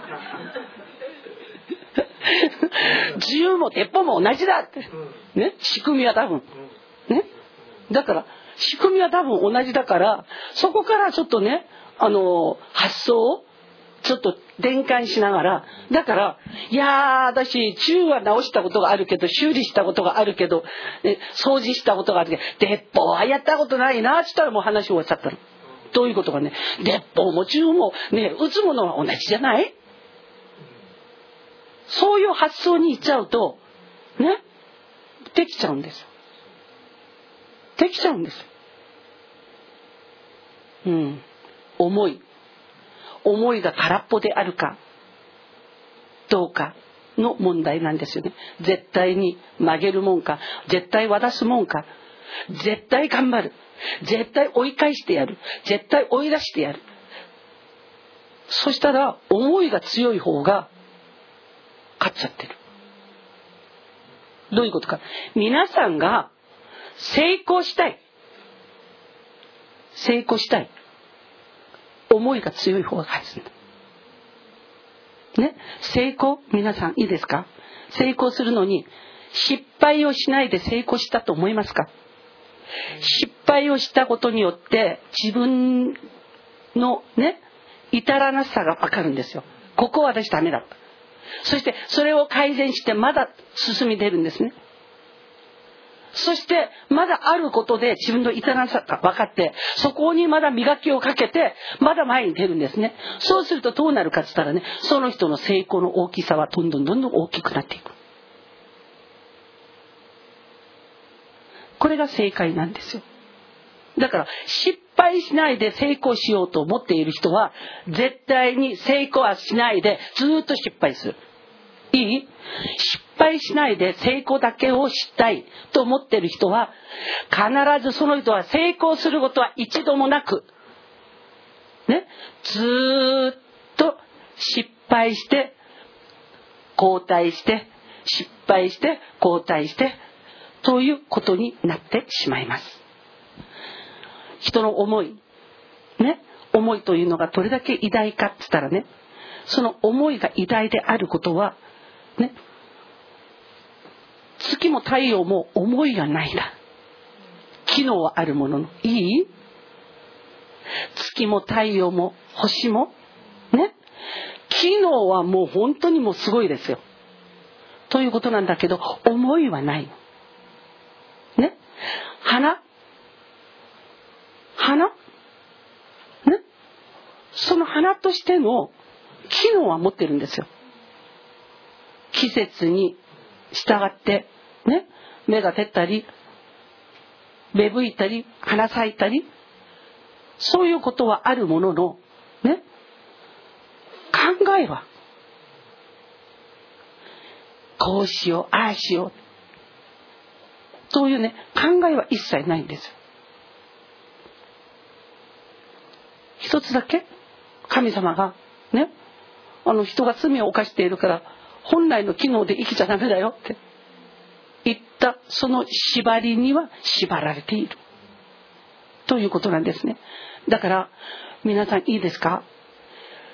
銃も鉄砲も同じだって。ね、仕組みは多分。ね。だから、仕組みは多分同じだから、そこからちょっとね、あの、発想を、ちょっと転換しながら、だから、いやー、私、銃は直したことがあるけど、修理したことがあるけど、ね、掃除したことがあるけど、鉄砲はやったことないな、って言ったらもう話終わっちゃったの。どういうことかね、鉄砲も銃もね、撃つものは同じじゃない？そういう発想にいっちゃうと、ね、できちゃうんですよ。できちゃうんですよ。うん。思い。思いが空っぽであるかどうかの問題なんですよね。絶対に曲げるもんか、絶対渡すもんか、絶対頑張る、絶対追い返してやる、絶対追い出してやる。そしたら思いが強い方が勝っちゃってる。どういうことか。皆さんが成功したい、成功したい、思いが強い方が勝つんだ。ね、成功、皆さんいいですか？成功するのに失敗をしないで成功したと思いますか？失敗をしたことによって自分のね、至らなさが分かるんですよ。ここは私ダメだった。そしてそれを改善してまだ進み出るんですね。そしてまだあることで自分の至らなさが分かって、そこにまだ磨きをかけてまだ前に出るんですね。そうするとどうなるかって言ったらね、その人の成功の大きさはどんどんどんどん大きくなっていく。これが正解なんですよ。だから失敗しないで成功しようと思っている人は絶対に成功はしないでずっと失敗する。いい？失敗しないで成功だけをしたいと思っている人は、必ずその人は成功することは一度もなく、ね、ずーっと失敗して後退して失敗して後退してということになってしまいます。人の思い、ね、思いというのがどれだけ偉大かって言ったらね、その思いが偉大であることはね、月も太陽も思いがないんだ。機能はあるものの、いい？月も太陽も星もね、機能はもう本当にもうすごいですよ。ということなんだけど、思いはないの。ね、花、花、ね、その花としての機能は持ってるんですよ。季節に従ってね、芽が出たり芽吹いたり花咲いたり、そういうことはあるもののね、考えはこうしようああしようというね、考えは一切ないんですよ。一つだけ神様がね、あの人が罪を犯しているから本来の機能で生きちゃダメだよって言ったその縛りには縛られているということなんですね。だから皆さんいいですか？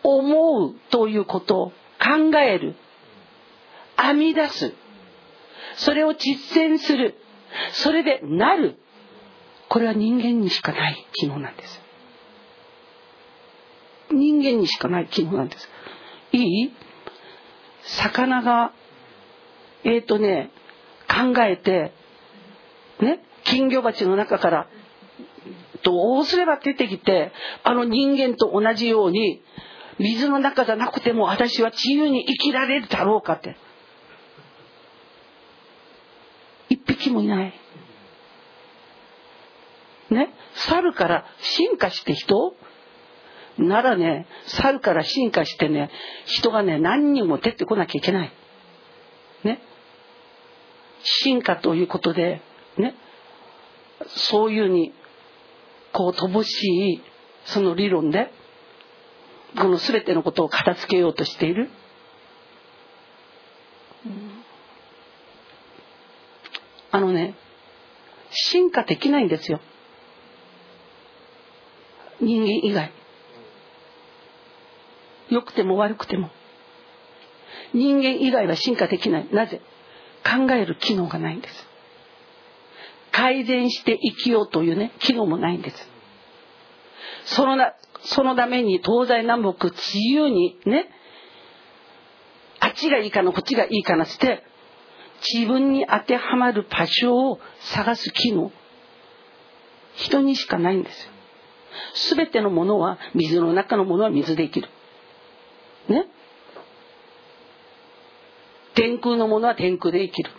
思うということを考える、編み出す、それを実践する、それでなる、これは人間にしかない機能なんです。人間にしかない機能なんです。いい？魚がえーとね考えてね、金魚鉢の中からどうすれば出てきて、あの人間と同じように水の中じゃなくても私は自由に生きられるだろうかって。一匹もいないね。猿から進化して人ならね、猿から進化してね、人がね何人も出てこなきゃいけないね。進化ということでね、そういうにこう乏しいその理論でこの全てのことを片付けようとしている。あのね、進化できないんですよ、人間以外。良くても悪くても人間以外は進化できない。なぜ？考える機能がないんです。改善して生きようというね機能もないんです。そのなそのために東西南北自由にね、あっちがいいかなこっちがいいかなして自分に当てはまる場所を探す機能、人にしかないんですよ。すべてのものは、水の中のものは水で生きるね、天空のものは天空で生きる。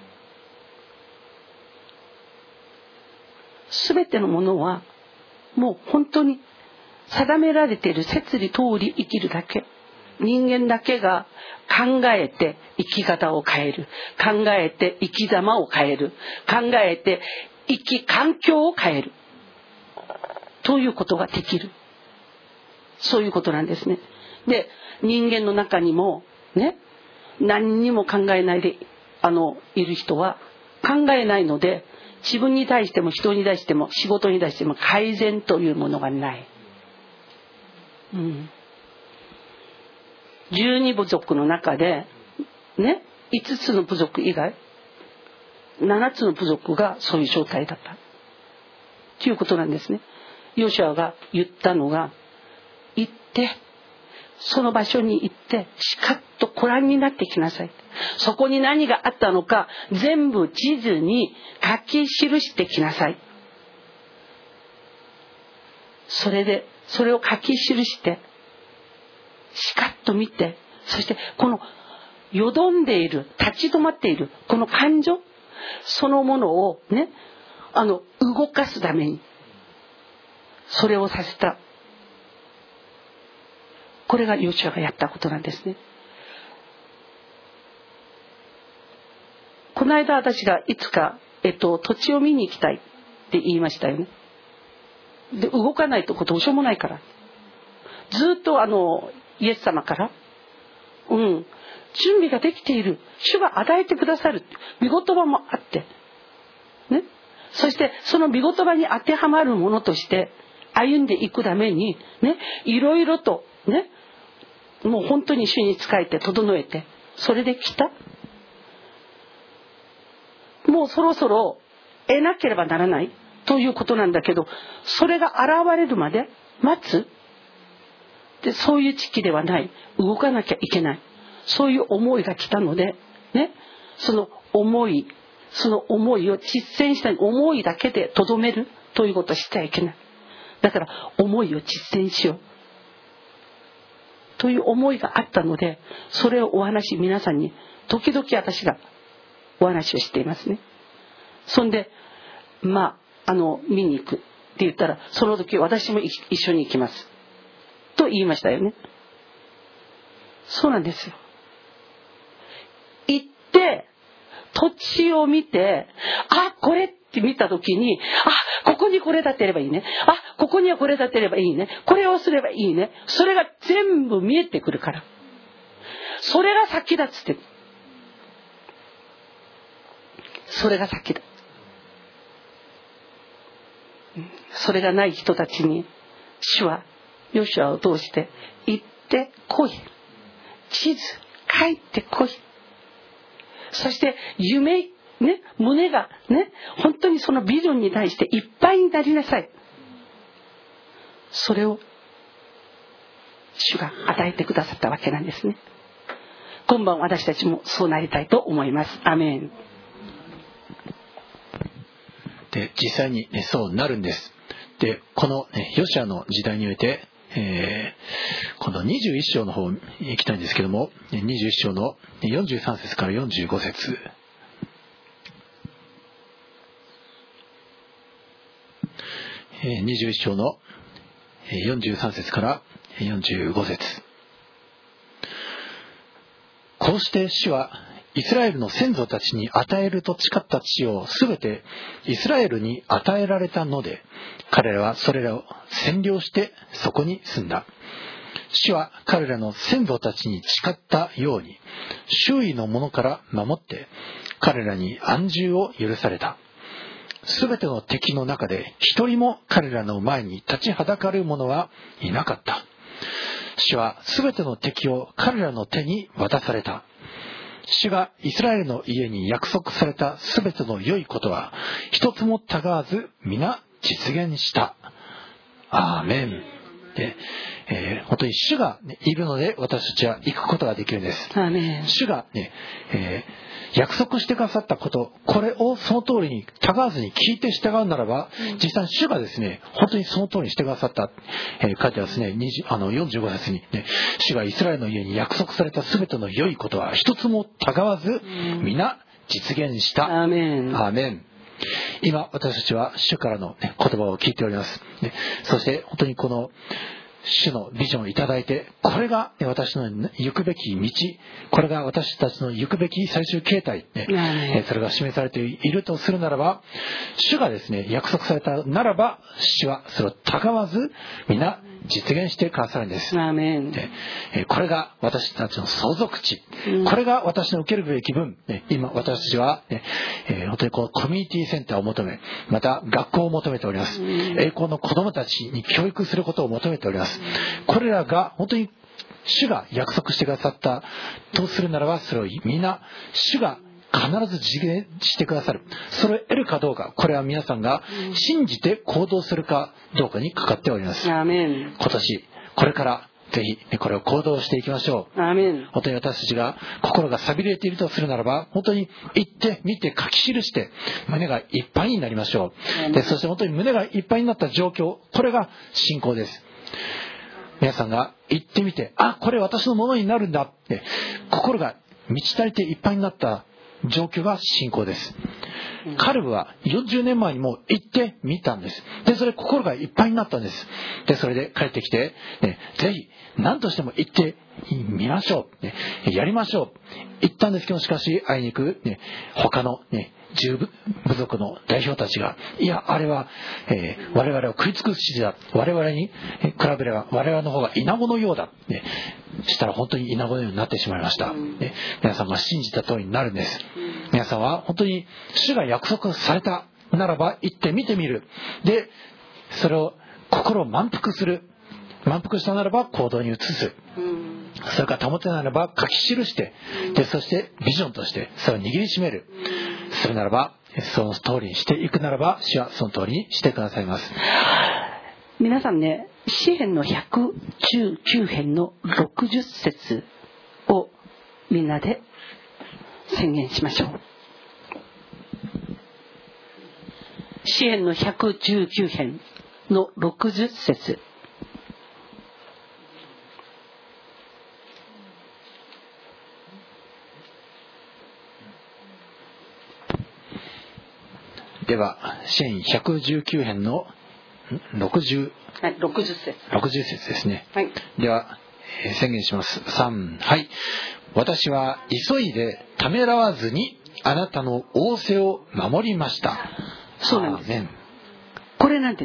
すべてのものはもう本当に定められている摂理通り生きるだけ。人間だけが考えて生き方を変える、考えて生き様を変える、考えて生き環境を変えるということができる。そういうことなんですね。で、人間の中にもね、何にも考えないであのいる人は考えないので、自分に対しても人に対しても仕事に対しても改善というものがない。うん、じゅうに部族の中でね、いつつの部族以外ななつの部族がそういう状態だったということなんですね。ヨシュアが言ったのが、行ってその場所に行ってしかっとご覧になってきなさい。そこに何があったのか全部地図に書き記してきなさい。それでそれを書き記してしかっと見て、そしてこのよどんでいる、立ち止まっているこの感情そのものをね、あの動かすためにそれをさせた。これがヨシュアがやったことなんですね。この間私がいつか、えっと、土地を見に行きたいって言いましたよね。で、動かないとどうしようもないから、ずっとあのイエス様から、うん、準備ができている、主が与えてくださる御言葉もあってね、そしてその御言葉に当てはまるものとして歩んでいくためにね、いろいろとね、もう本当に主に仕えて整えて、それで来た。もうそろそろ得なければならないということなんだけど、それが現れるまで待つ。で、そういう時期ではない。動かなきゃいけない。そういう思いが来たのでね、その思い、その思いを実践したい、思いだけでとどめるということをしちゃいけない。だから思いを実践しようという思いがあったので、それをお話、皆さんに時々私がお話をしていますね。そんでまああの見に行くって言ったら、その時私も一緒に行きますと言いましたよね。そうなんですよ。行って土地を見て、あ、これって見た時に、あ、ここにこれ立てればいいね、あ、ここにはこれ立てればいいね、これをすればいいね、それが全部見えてくるから、それが先だっつって、それが先だ。それがない人たちに主はヨシュアを通して、行っってこい。地図書いてこい。そして夢ね、胸がね、本当にそのビジョンに対していっぱいになりなさい。それを主が与えてくださったわけなんですね。今晩私たちもそうなりたいと思います。アメン。 で、実際に、ね、そうなるんです。で、この、ね、ヨシアの時代において、えー、今度にじゅういっ章の方に行きたいんですけども、にじゅういっ章のよんじゅうさん節からよんじゅうご節、にじゅういっ章のよんじゅうさん節からよんじゅうご節。こうして主はイスラエルの先祖たちに与えると誓った地をすべてイスラエルに与えられたので、彼らはそれらを占領してそこに住んだ。主は彼らの先祖たちに誓ったように周囲の者から守って彼らに安住を許された。すべての敵の中で一人も彼らの前に立ちはだかる者はいなかった。主はすべての敵を彼らの手に渡された。主がイスラエルの家に約束されたすべての良いことは一つもたがわず皆実現した。アーメン。で、えー、本当に主が、ね、いるので私たちは行くことができるんです。 アーメン。 主がね、えー、約束してくださったこと、これをその通りにたがわずに聞いて従うならば、実際主がですね、本当にその通りにしてくださった、えー、書いてますね、にじゅうあのよんじゅうご節に、ね、主がイスラエルの家に約束されたすべての良いことは一つもたがわず皆実現した。 アーメン。 アーメン。今私たちは主からの、ね、言葉を聞いております、ね、そして本当にこの主のビジョンをいただいて、これが、ね、私の行くべき道、これが私たちの行くべき最終形態、ねえー、それが示されているとするならば、主がですね約束されたならば、主はそれをたがわず皆実現してくださるんです。 アーメン。 で、えー、これが私たちの相続地、うん、これが私の受けるべき分、ね、今私たちは、ねえー、本当にこのコミュニティセンターを求め、また学校を求めております、うん、栄光の子どもたちに教育することを求めております、うん、これらが本当に主が約束してくださったとするならば、それを皆主が必ず実現してくださる。それを得るかどうか、これは皆さんが信じて行動するかどうかにかかっております。 アーメン。 今年これからぜひこれを行動していきましょう。 アーメン。 本当に私たちが心が寂れているとするならば、本当に行って見て書き記して胸がいっぱいになりましょう。で、そして本当に胸がいっぱいになった状況、これが信仰です。皆さんが行ってみて、あ、これ私のものになるんだって心が満ち足りていっぱいになった状況が信仰です。カルブはよんじゅうねんまえにも行ってみたんです。で、それ心がいっぱいになったんです。で、それで帰ってきて、ね、ぜひ何としても行ってみましょう、ね、やりましょう。行ったんですけど、しかしあいにく、ね、他のね十部族の代表たちが、いやあれは、えー、我々を食い尽くす指示だ、我々に比べれば我々の方がイナゴのようだ、ね、したら本当にイナゴのようになってしまいました、ね、皆さんが信じた通りになるんです。皆さんは本当に主が約束されたならば行って見てみる。で、それを心を満腹する。満腹したならば行動に移す。それから保てならば書き記して、でそしてビジョンとしてそれを握りしめる。それならばその通りにしていくならば、主はその通りにしてくださいます。 皆さんね、詩編のひゃくじゅうきゅう編のろくじゅっ節をみんなで宣言しましょう。詩編のひゃくじゅうきゅう編のろくじゅっ節。 では詩編ひゃくじゅうきゅう編のろくじゅう、 はい、ろくじゅっ節ろくじゅっ節ですね、 はい、 では、えー、宣言します。さん、はい。私は急いでためらわずにあなたの仰せを守りました。 そうなんです。これなんです。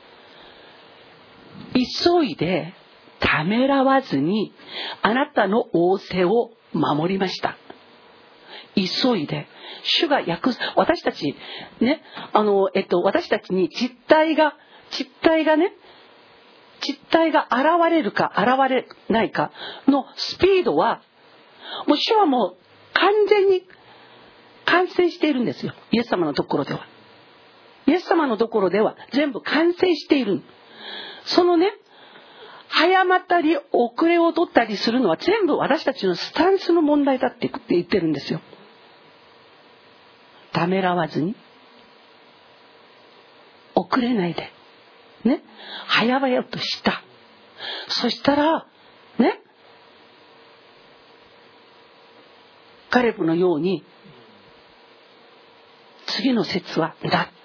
急いでためらわずにあなたの仰せを守りました。急いで主が約私たちね、あのえっと私たちに実体が実体がね実体が現れるか現れないかのスピードは、もう主はもう完全に完成しているんですよ。イエス様のところでは。イエス様のところでは全部完成している。そのね、早まったり遅れを取ったりするのは全部私たちのスタンスの問題だって言ってるんですよ。ためらわずに、遅れないでね、早々とした。そしたらね、カレブのように次の節はだった。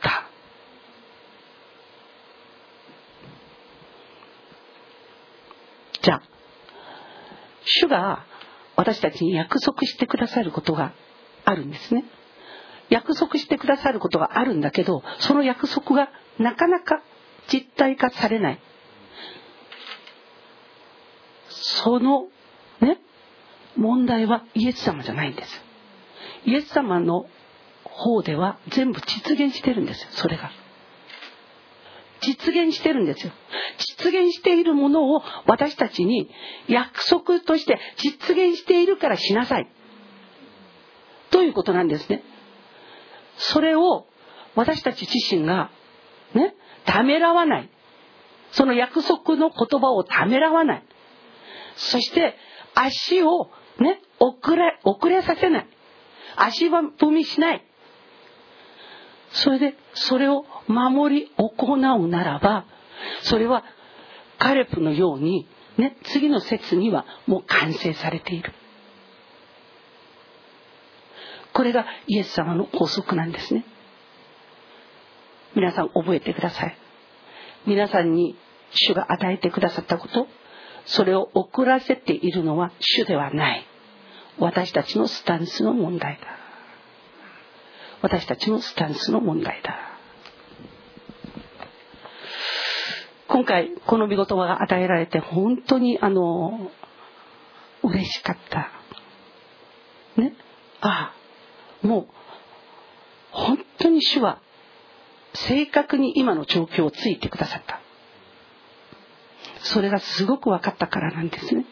じゃあ主が私たちに約束してくださることがあるんですね。約束してくださることがあるんだけど、その約束がなかなか実体化されない。そのね、問題はイエス様じゃないんです。イエス様の方では全部実現してるんですよ。それが実現してるんですよ。実現しているものを私たちに約束として実現しているからしなさいということなんですね。それを私たち自身がね、ためらわない。その約束の言葉をためらわない。そして足をね、遅れ遅れさせない。足踏みしない。それでそれを守り行うならば、それはカレブのようにね、次の節にはもう完成されている。これがイエス様の法則なんですね。皆さん覚えてください。皆さんに主が与えてくださったこと、それを遅らせているのは主ではない。私たちのスタンスの問題だ。私たちのスタンスの問題だ。今回この御言葉が与えられて本当にあの嬉しかったね。ああ、もう本当に主は正確に今の状況をついてくださった。それがすごく分かったからなんですね。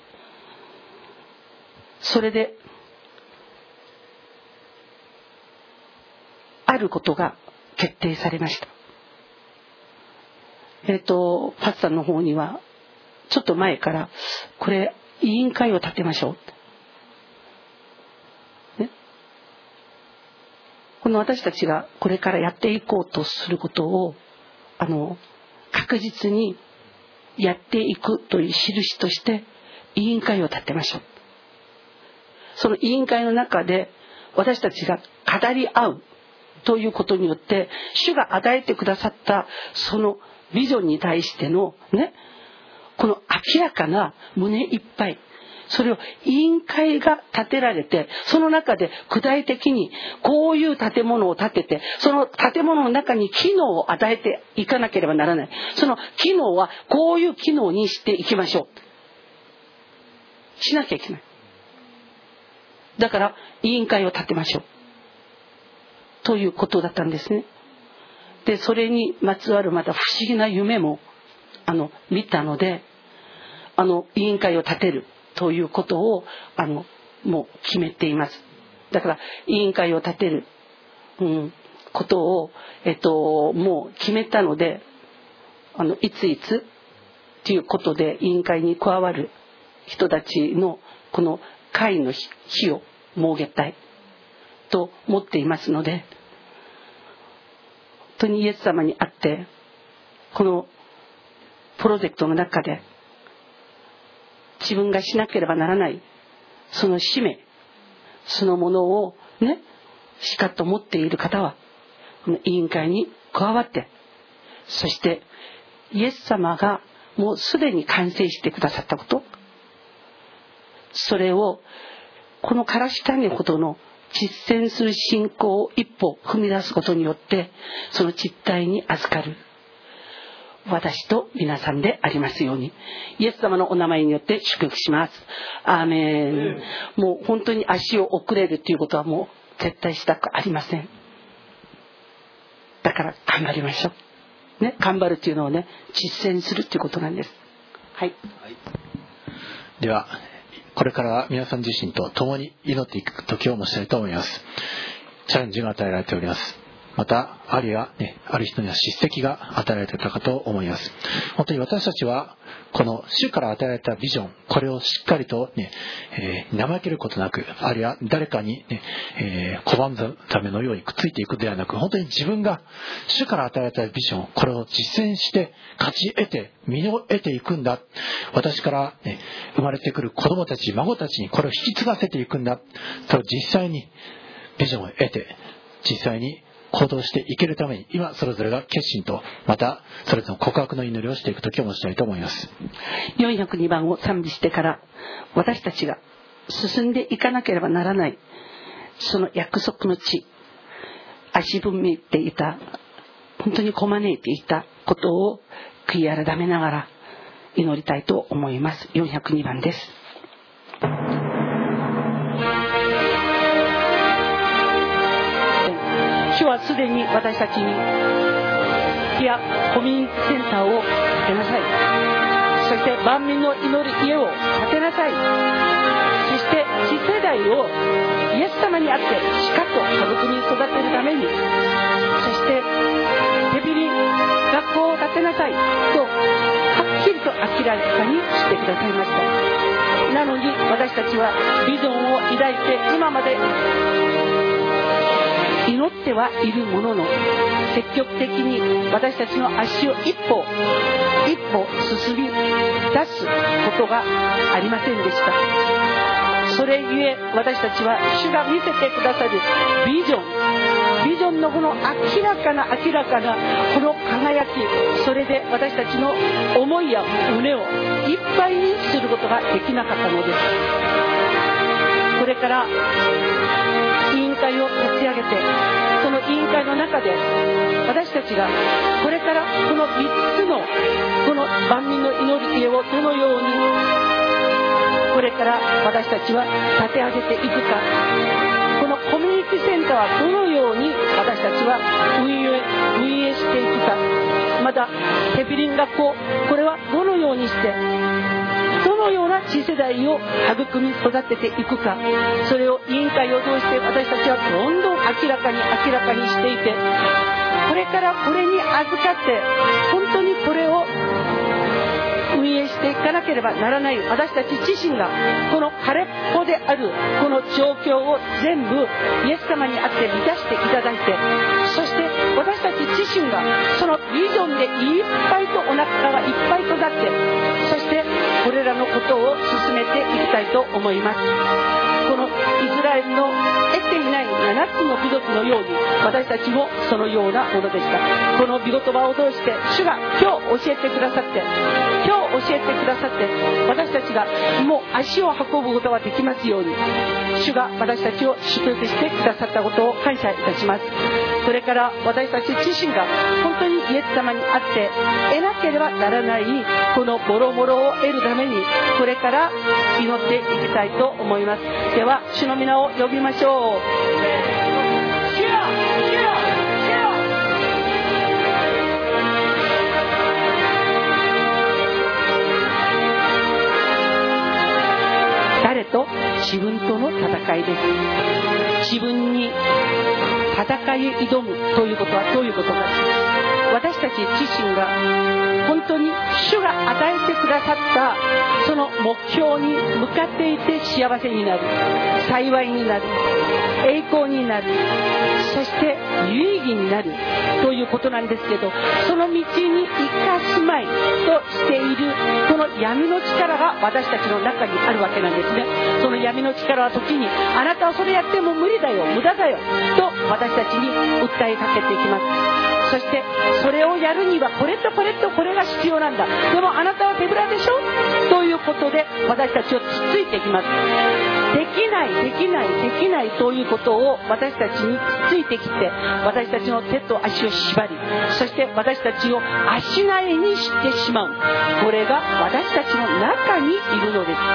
それであることが決定されました。えっとパツさんの方にはちょっと前からこれ委員会を立てましょう、ね、この私たちがこれからやっていこうとすることをあの確実にやっていくという印として委員会を立てましょう。その委員会の中で私たちが語り合うということによって、主が与えてくださったそのビジョンに対してのね、この明らかな胸いっぱい、それを委員会が立てられて、その中で具体的にこういう建物を建てて、その建物の中に機能を与えていかなければならない。その機能はこういう機能にしていきましょう。しなきゃいけない。だから委員会を立てましょうということだったんですね。で、それにまつわるまた不思議な夢もあの見たので、あの委員会を立てるということをあのもう決めています。だから委員会を立てる、うん、ことを、えっと、もう決めたので、あのいついつということで委員会に加わる人たちのこの会の日を設けたいと思っていますので、本当にイエス様に会ってこのプロジェクトの中で自分がしなければならないその使命、そのものをね、しかと持っている方はこの委員会に加わって、そしてイエス様がもうすでに完成してくださったこと、それをこのからし種ほどの実践する信仰を一歩踏み出すことによって、その実態に預かる私と皆さんでありますように、イエス様のお名前によって祝福します。アーメン。もう本当に足を遅れるということはもう絶対したくありません。だから頑張りましょう。 ね、頑張るというのをね、実践するということなんです。はい、はい、 ではこれからは皆さん自身と共に祈っていく時を持ちたいと思います。チャレンジが与えられております。またあるいは、ね、ある人には叱責が与えられていたかと思います。本当に私たちはこの主から与えられたビジョン、これをしっかりと、ねえー、怠けることなく、あるいは誰かに、ねえー、拒むためのようにくっついていくではなく、本当に自分が主から与えられたビジョン、これを実践して勝ち得て身を得ていくんだ。私から、ね、生まれてくる子供たち孫たちにこれを引き継がせていくんだ。それを実際にビジョンを得て実際に行動していけるために、今それぞれが決心と、またそれぞれの告白の祈りをしていくときを持ちたいと思います。 よんひゃくにばんを賛美してから、私たちが進んでいかなければならないその約束の地、足踏みていた、本当にこまねいていたことを悔い改めながら祈りたいと思います。よんひゃくにばんです。主はすでに私たちにいやコミュニティセンターを建てなさい、そして万民の祈る家を建てなさい、そして次世代をイエス様にあってしかと育み育てるために、そして手びり学校を建てなさいとはっきりと明らかにしてくださいました。なのに私たちはビジョンを抱いて今まで祈ってはいるものの、積極的に私たちの足を一歩一歩進み出すことがありませんでした。それゆえ私たちは主が見せてくださるビジョンビジョンのこの明らかな明らかなこの輝き、それで私たちの思いや胸をいっぱいにすることができなかったのです。これから委員会を立ち上げて、その委員会の中で私たちがこれからこのみっつのこの万民の祈り家をどのようにこれから私たちは立て上げていくか、このコミュニティセンターはどのように私たちは運営、運営していくか、またヘビリン学校、これはどのようにしてどのような次世代を育み育てていくか、それを委員会を通して私たちはどんどん明らかに明らかにしていて、これからこれに預かって本当にこれを運営していかなければならない私たち自身が、この枯れっぽであるこの状況を全部イエス様にあって満たしていただいて、そして私たち自身がそのビジョンでいっぱいとお腹がいっぱいとなって、そしてこれらのことを進めていきたいと思います。このイスラエルの得ていないななつの美族のように、私たちもそのようなものでした。この御言葉を通して主が今日教えてくださって、今日教えてくださって、私たちがもう足を運ぶことができますように、主が私たちを祝福してくださったことを感謝いたします。それから私たち自身が本当にイエス様にあって得なければならないこのボロボロを得るために、これから祈っていきたいと思います。では主の皆を呼びましょう。誰と？自分との戦いです。自分に戦い挑むということはどういうことか。私たち自身が本当に主が与えてくださったその目標に向かっていて幸せになる、幸いになる、栄光になる、そして有意義になるということなんですけど、その道に生かすまいとしているこの闇の力が私たちの中にあるわけなんですね。その闇の力は時にあなたはそれやっても無理だよ、無駄だよと私たちに訴えかけていきます。そしてそれをやるにはこれとこれとこれが必要なんだ、でもあなたは手ぶらでしょということで私たちをつっついていきます。できないできないできないということを私たちにつっついてきて、私たちの手と足を縛り、そして私たちを足苗にしてしまう。これが私たちの中にいるのです。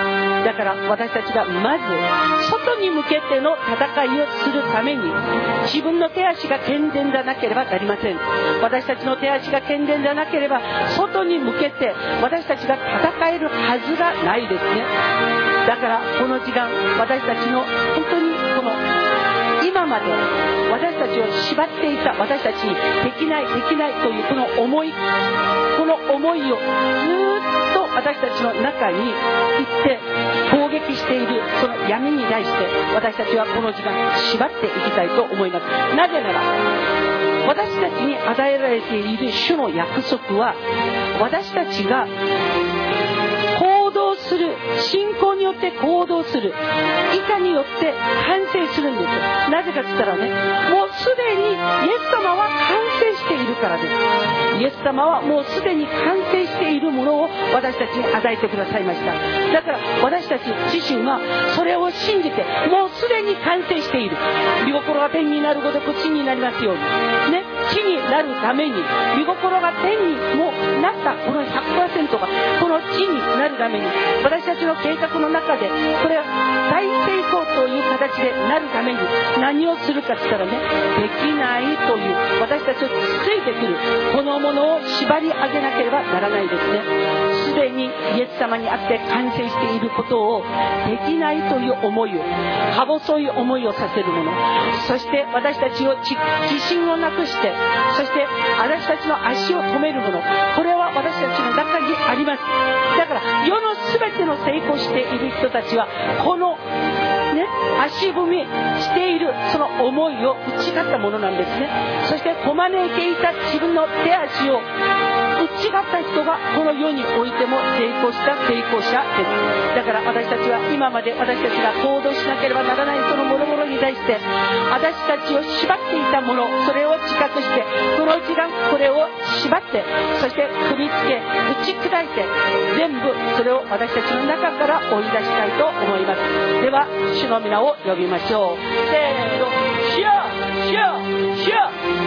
だから私たちがまず外に向けての戦いをするために、自分の手足が健全でなければなりません。私たちの手足が健全でなければ、外に向けて私たちが戦えるはずがないですね。だからこの時間、私たちの本当にこの今まで私たちを縛っていた、私たちにできないできないというこの思い、この思いをずっと私たちの中に行って攻撃しているその闇に対して、私たちはこの時間縛っていきたいと思います。なぜなら私たちに与えられている主の約束は、私たちが行動する、信仰によって行動する、板によって完成するんですよ。なぜかと言ったらね、もうすでにイエス様は完成しているからです。イエス様はもうすでに完成しているものを私たちに与えてくださいました。だから私たち自身はそれを信じて、もうすでに完成している。御心が天になるごとく地になりますようにね、地になるために御心が天にもなったこの ひゃくパーセント がこの地になるために、私たちの計画の中でこれは大成功という形でなるために何をするかと言ったらね、できないという私たちをついてくるこのものを縛り上げなければならないですね。すでにイエス様にあって完成していることをできないという思いを、か細い思いをさせるもの、そして私たちを自信をなくして、そして私たちの足を止めるもの、これは私たちの中にあります。だから世の全ての成功している人たちはこのね、足踏みしているその思いを打ち勝ったものなんですね。そしてこまねいていた自分の手足を打ち勝った人がこの世においても成功した成功者です。だから私たちは今まで私たちが行動しなければならないその諸々に対して、私たちを縛っていたもの、それを自覚して、この時間これを縛って、そして組み付け打ち砕いて、全部それを私たちの中から追い出したいと思います。では主の皆を呼びましょう。せーの、主よ主よ主よ。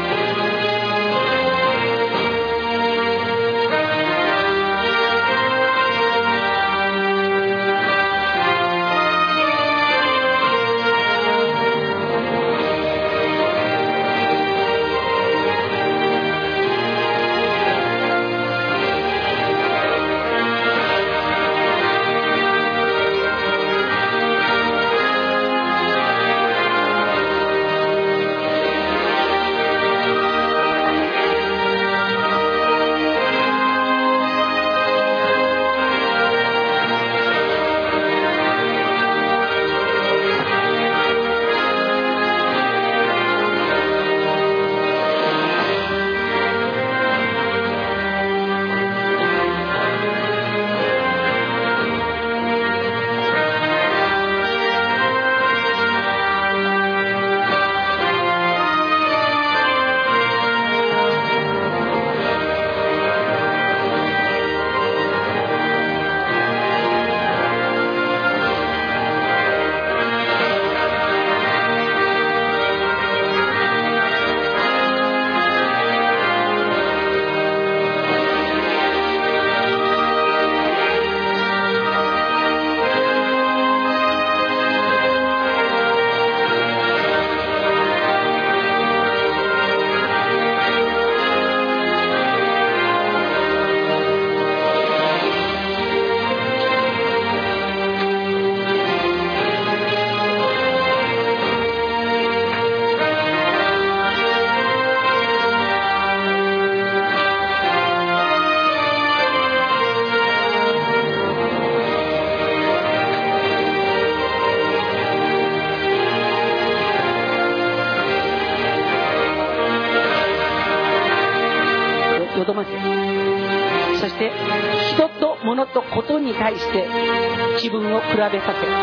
よどませ、そして人と物とことに対して自分を比べさせ、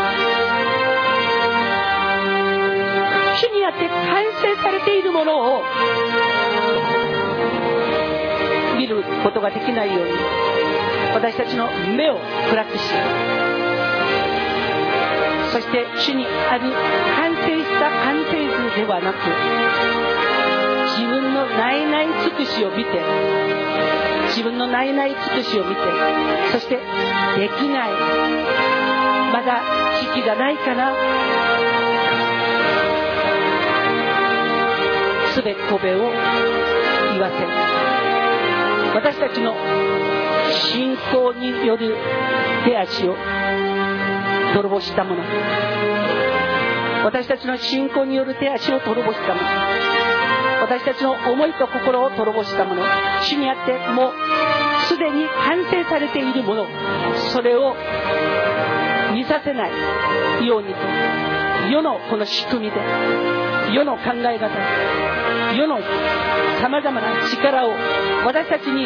主にあって完成されているものを見ることができないように私たちの目を暗くし、そして主にある完成した完成図ではなく、自分の内々尽くしを見て、自分の内々尽くしを見て、そしてできない、 まだ時期がないかな。すべこべを言わせ、私たちの信仰による手足を泥棒したもの、私たちの信仰による手足を泥棒したもの、私たちの思いと心を泥棒したもの、主にあってもうすでに完成されているもの、それを見させないようにと、世のこの仕組みで、世の考え方、世のさまざまな力を私たちに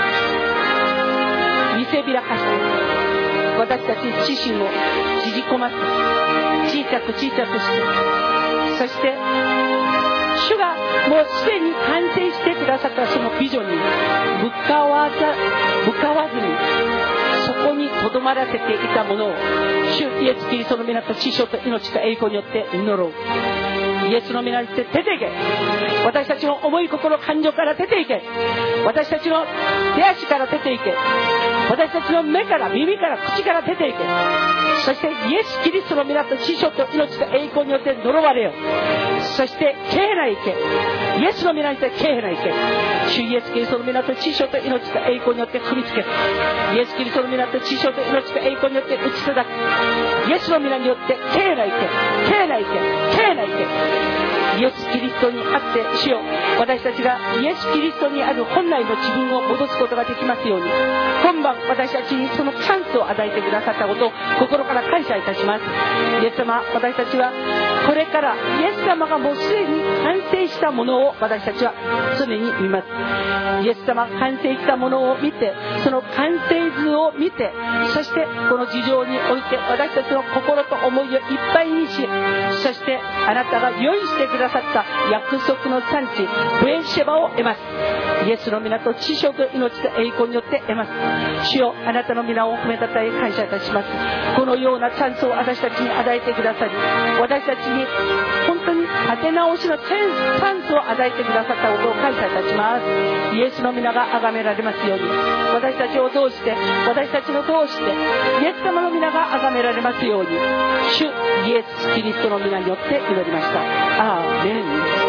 見せびらかして、私たち自身を縮こまって小さく小さくして、そして主がもうすでに完成してくださったそのビジョンに向かわざ向かわずに、そこにとどまらせていたものを主イエスキリストの皆と知性と命と栄光によって祈ろう。イエスの皆によって出ていけ。私たちの思い心感情から出ていけ。私たちの手足から出ていけ。私たちの目から耳から口から出ていけ。そしてイエスキリストの皆と知性と命と栄光によって呪われよ。そして敬礼いけ。イエスの皆によって敬礼いけ。主イエスキリストの皆と知性と命と栄光によって踏みつけ、イエスキリストの皆と知性と命と栄光によって打ち砕く。イエスの皆によって敬礼いけ、敬礼いけ、敬礼いけ。イエスキリストにあって主よ、私たちがイエスキリストにある本来の自分を戻すことができますように、今晩私たちにそのチャンスを与えてくださったことを心から感謝いたします。イエス様、私たちはこれからイエス様がもうすでに完成したものを私たちは常に見ます。イエス様完成したものを見て、その完成図を見て、そしてこの事情において私たちの心と思いをいっぱいにし、そしてあなたが用意してくださった約束の産地ブエシェバを得ます。イエスの皆と知性と命と栄光によって得ます。主よ、あなたの皆を褒めたたえ感謝いたします。このようなチャンスを私たちに与えてくださり、私たちに本当に立て直しのチャンスを与えてくださったことを感謝いたします。イエスの皆が崇められますように、私たちを通して、私たちの通してイエス様の皆が崇められますように、主イエスキリストの皆によって祈りました。アーメン。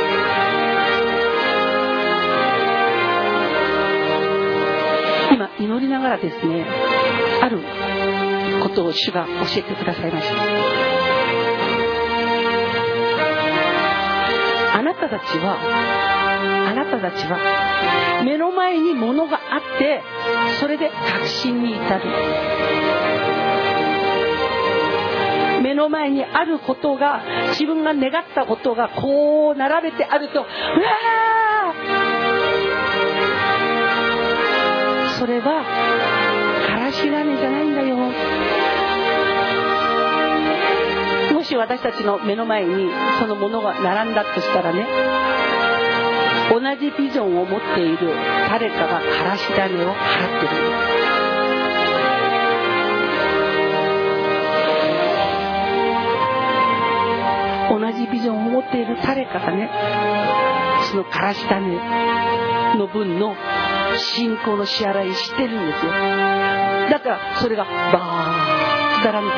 今祈りながらですね、あることを主が教えてくださいました。あなたたちはあなたたちは目の前に物があってそれで確信に至る。目の前にあることが、自分が願ったことがこう並べてあると、うわー、それはからし種じゃないんだよ。もし私たちの目の前にそのものが並んだとしたらね、同じビジョンを持っている誰かがからし種を払ってる。同じビジョンを持っている誰かがね、そのからし種の分の信仰の支払いしてるんですよ。だからそれがバーッと並んで、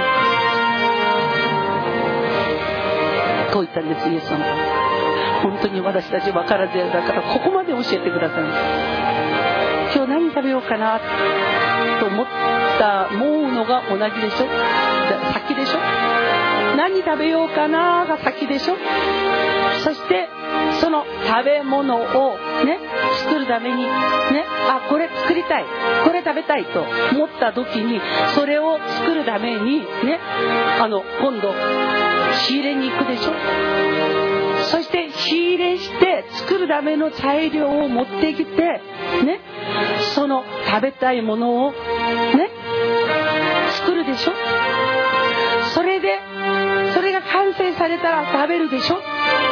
こう言ったんです、イエス様。本当に私たち分からずやだからここまで教えてください。今日何食べようかなと思った思うのが同じでしょ、先でしょ。何食べようかなが先でしょ。そしてその食べ物をね作るためにね、あ、これ作りたい、これ食べたいと思った時に、それを作るためにね、あの今度仕入れに行くでしょ。そして仕入れして作るための材料を持ってきてね、その食べたいものをね作るでしょ。それでそれが完成されたら食べるでしょ。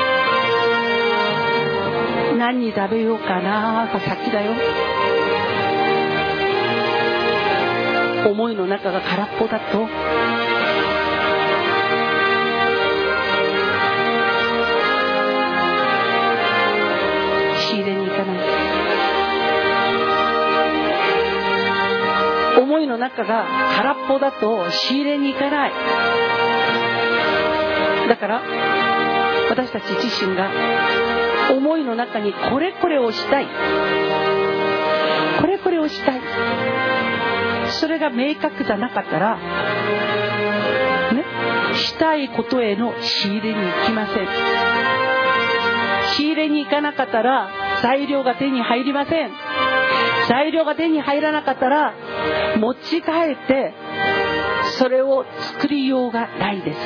何食べようかなが先だよ。思いの中が空っぽだと仕入れに行かない。思いの中中が空っぽだと仕入れに行かない。だから私たち自身が思いの中にこれこれをしたい、これこれをしたい、それが明確じゃなかったらね、したいことへの仕入れに行きません。仕入れに行かなかったら材料が手に入りません。材料が手に入らなかったら持ち帰ってそれを作りようがないです。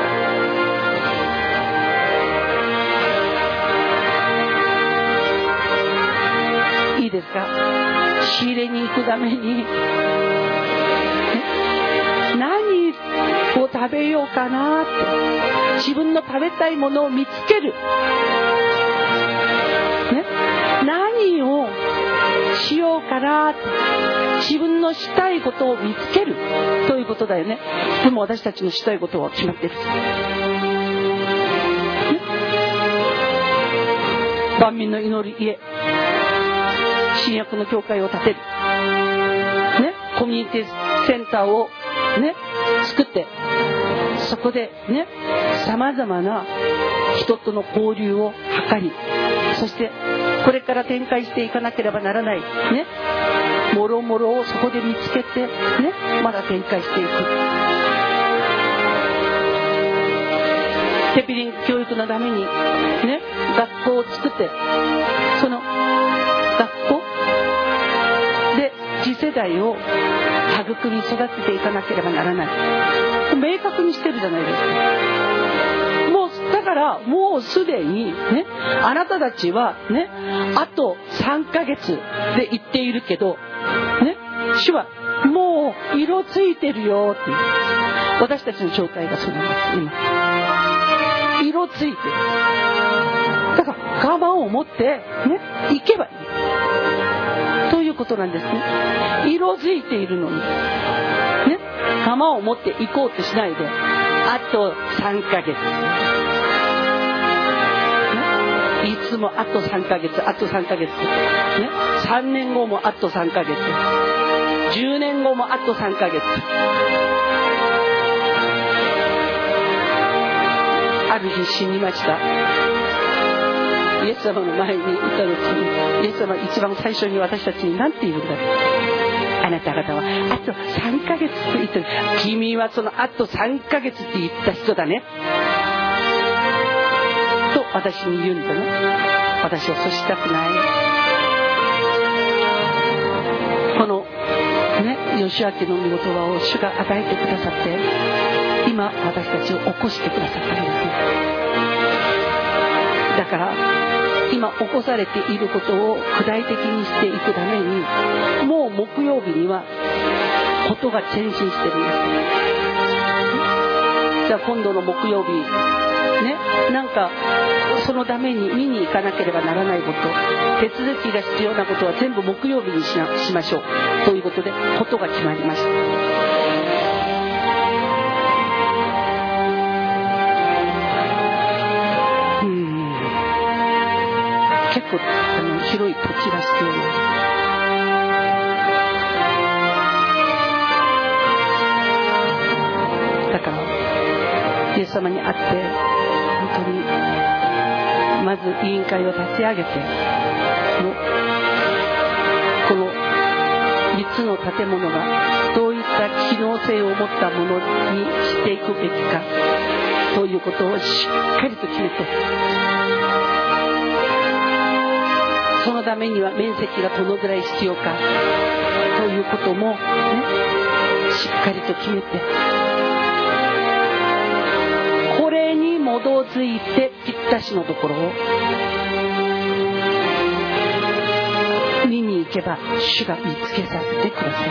いいですか？仕入れに行くために何を食べようかなって自分の食べたいものを見つける、ね、何をしようかなって自分のしたいことを見つけるということだよね。でも私たちのしたいことは決まってる、ね、万民の祈る家、新約の教会を建てる、ね、コミュニティセンターを、ね、作って、そこでね、さまざまな人との交流を図り、そしてこれから展開していかなければならないね、もろもろをそこで見つけてね、まだ展開していく。テピリン教育のためにね、学校を作って、その学校で次世代を育み育てていかなければならない。明確にしてるじゃないですか。もうだからもうすでにね、あなたたちはね、あとさんかげつで言っているけどね、主はもう色ついてるよっていう、私たちの状態がそうなんです。今色ついてる。だから我慢を持ってね、行けばいいということなんですね。色づいているのにね、我慢を持って行こうとしないで、あとさんかげつ、ね、いつもあとさんかげつ、あとさんかげつ、ね、さんねんごもあとさんかげつ、じゅうねんごもあとさんかげつ。ある日死にました。イエス様の前にいた時に、イエス様は一番最初に私たちに何て言うんだろう。あなた方はあとさんかげつと言ってる。君はそのあとさんかげつって言った人だねと私に言うんだね。私はそうしたくない。このね、義明の御言葉を主が与えてくださって、今私たちを起こしてくださったんですね。だから今起こされていることを具体的にしていくために、もう木曜日にはことが前進してるんです。じゃあ今度の木曜日ね、なんかそのために見に行かなければならないこと、手続きが必要なことは全部木曜日にしな、しましょうということでことが決まりました。結構あの広い土地が必要なんです。だからイエス様に会って本当にまず委員会を立ち上げて、このみっつの建物がどういった機能性を持ったものにしていくべきかということをしっかりと決めて、そのためには面積がどのぐらい必要かということも、ね、しっかりと決めて、これに基づいてぴったしのところを見に行けば主が見つけさせてください。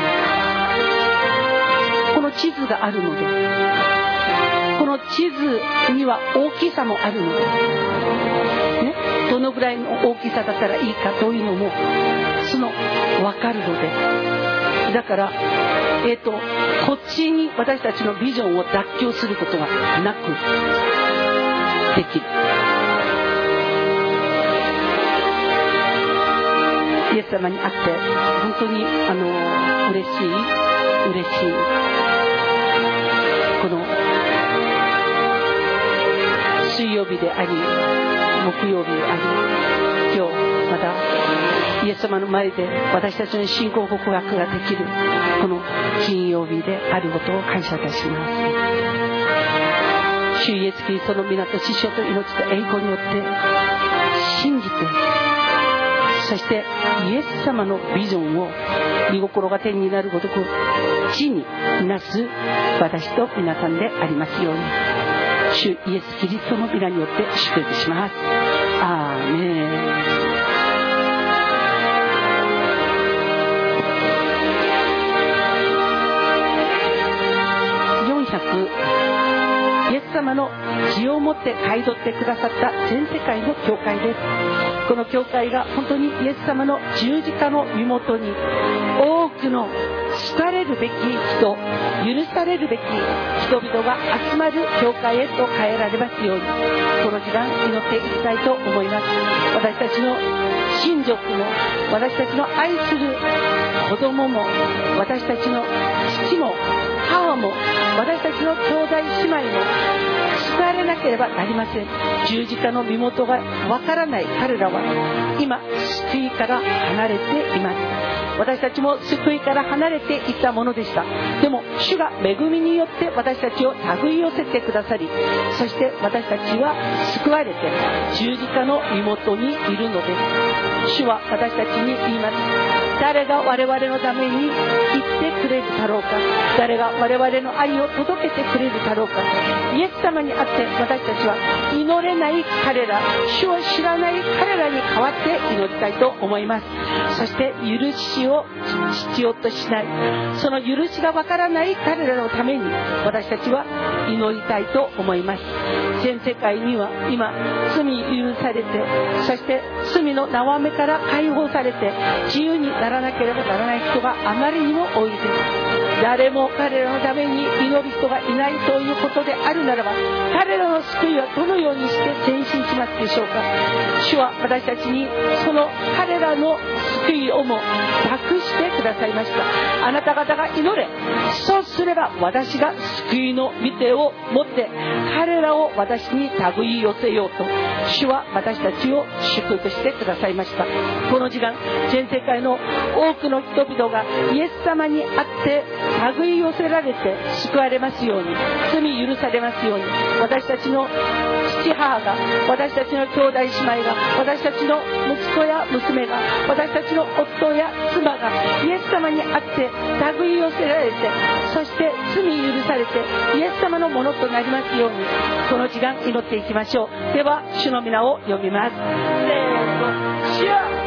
この地図があるので、この地図には大きさもあるので、ね、どのぐらいの大きさだったらいいかというのもその分かるので、だから、えーと、こっちに私たちのビジョンを妥協することがなくできる。イエス様に会って本当にあの嬉しい嬉しいこの水曜日であり木曜日であり、今日またイエス様の前で私たちの信仰告白ができるこの金曜日であることを感謝いたします。主イエスキリストの皆と知性と命と栄光によって信じて、そしてイエス様のビジョンを御心が天になるごとく地になす私と皆さんでありますように、主イエスキリストの皆によって祝福します。アーメン。よんひゃくイエス様の血をもって買い取ってくださった全世界の教会です。この教会が本当にイエス様の十字架の身元に多くの救われるべき人、許されるべき人々が集まる教会へと変えられますように、この時間祈っていきたいと思います。私たちの親族も、私たちの愛する子供も、私たちの父も母も、私たちの兄弟姉妹も救われなければなりません。十字架の身元がわからない彼らは今救いから離れています。私たちも救いから離れていったものでした。でも主が恵みによって私たちを手繰り寄せてくださり、そして私たちは救われて十字架の身元にいるのです。主は私たちに言います。誰が我々のために言ってくれるだろうか、誰が我々の愛を届けてくれるだろうか。イエス様にあって私たちは祈れない彼ら、主を知らない彼らに代わって祈りたいと思います。そして許しを必要としない、その許しがわからない彼らのために私たちは祈りたいと思います。全世界には今罪許されて、そして罪の縄目から解放されて自由にならなければならない人があまりにも多いです。誰も彼らのために祈る人がいないということであるならば、彼らの救いはどのようにして前進しますでしょうか。主は私たちにその彼らの救いをも託してくださいました。あなた方が祈れ、そうすれば私が救いの御手を持って彼らを私に手繰り寄せようと、主は私たちを祝福してくださいました。この時間全世界の多くの人々がイエス様にあって手繰り寄せられて救われますように、罪許されますように、私たちの父母が、私たちの兄弟姉妹が、私たちの息子や娘が、私たちの夫や妻がイエス様にあって手繰り寄せられて、そして罪許されてイエス様のものとなりますように、この時間祈っていきましょう。では主の皆を呼びます。せーの、主よ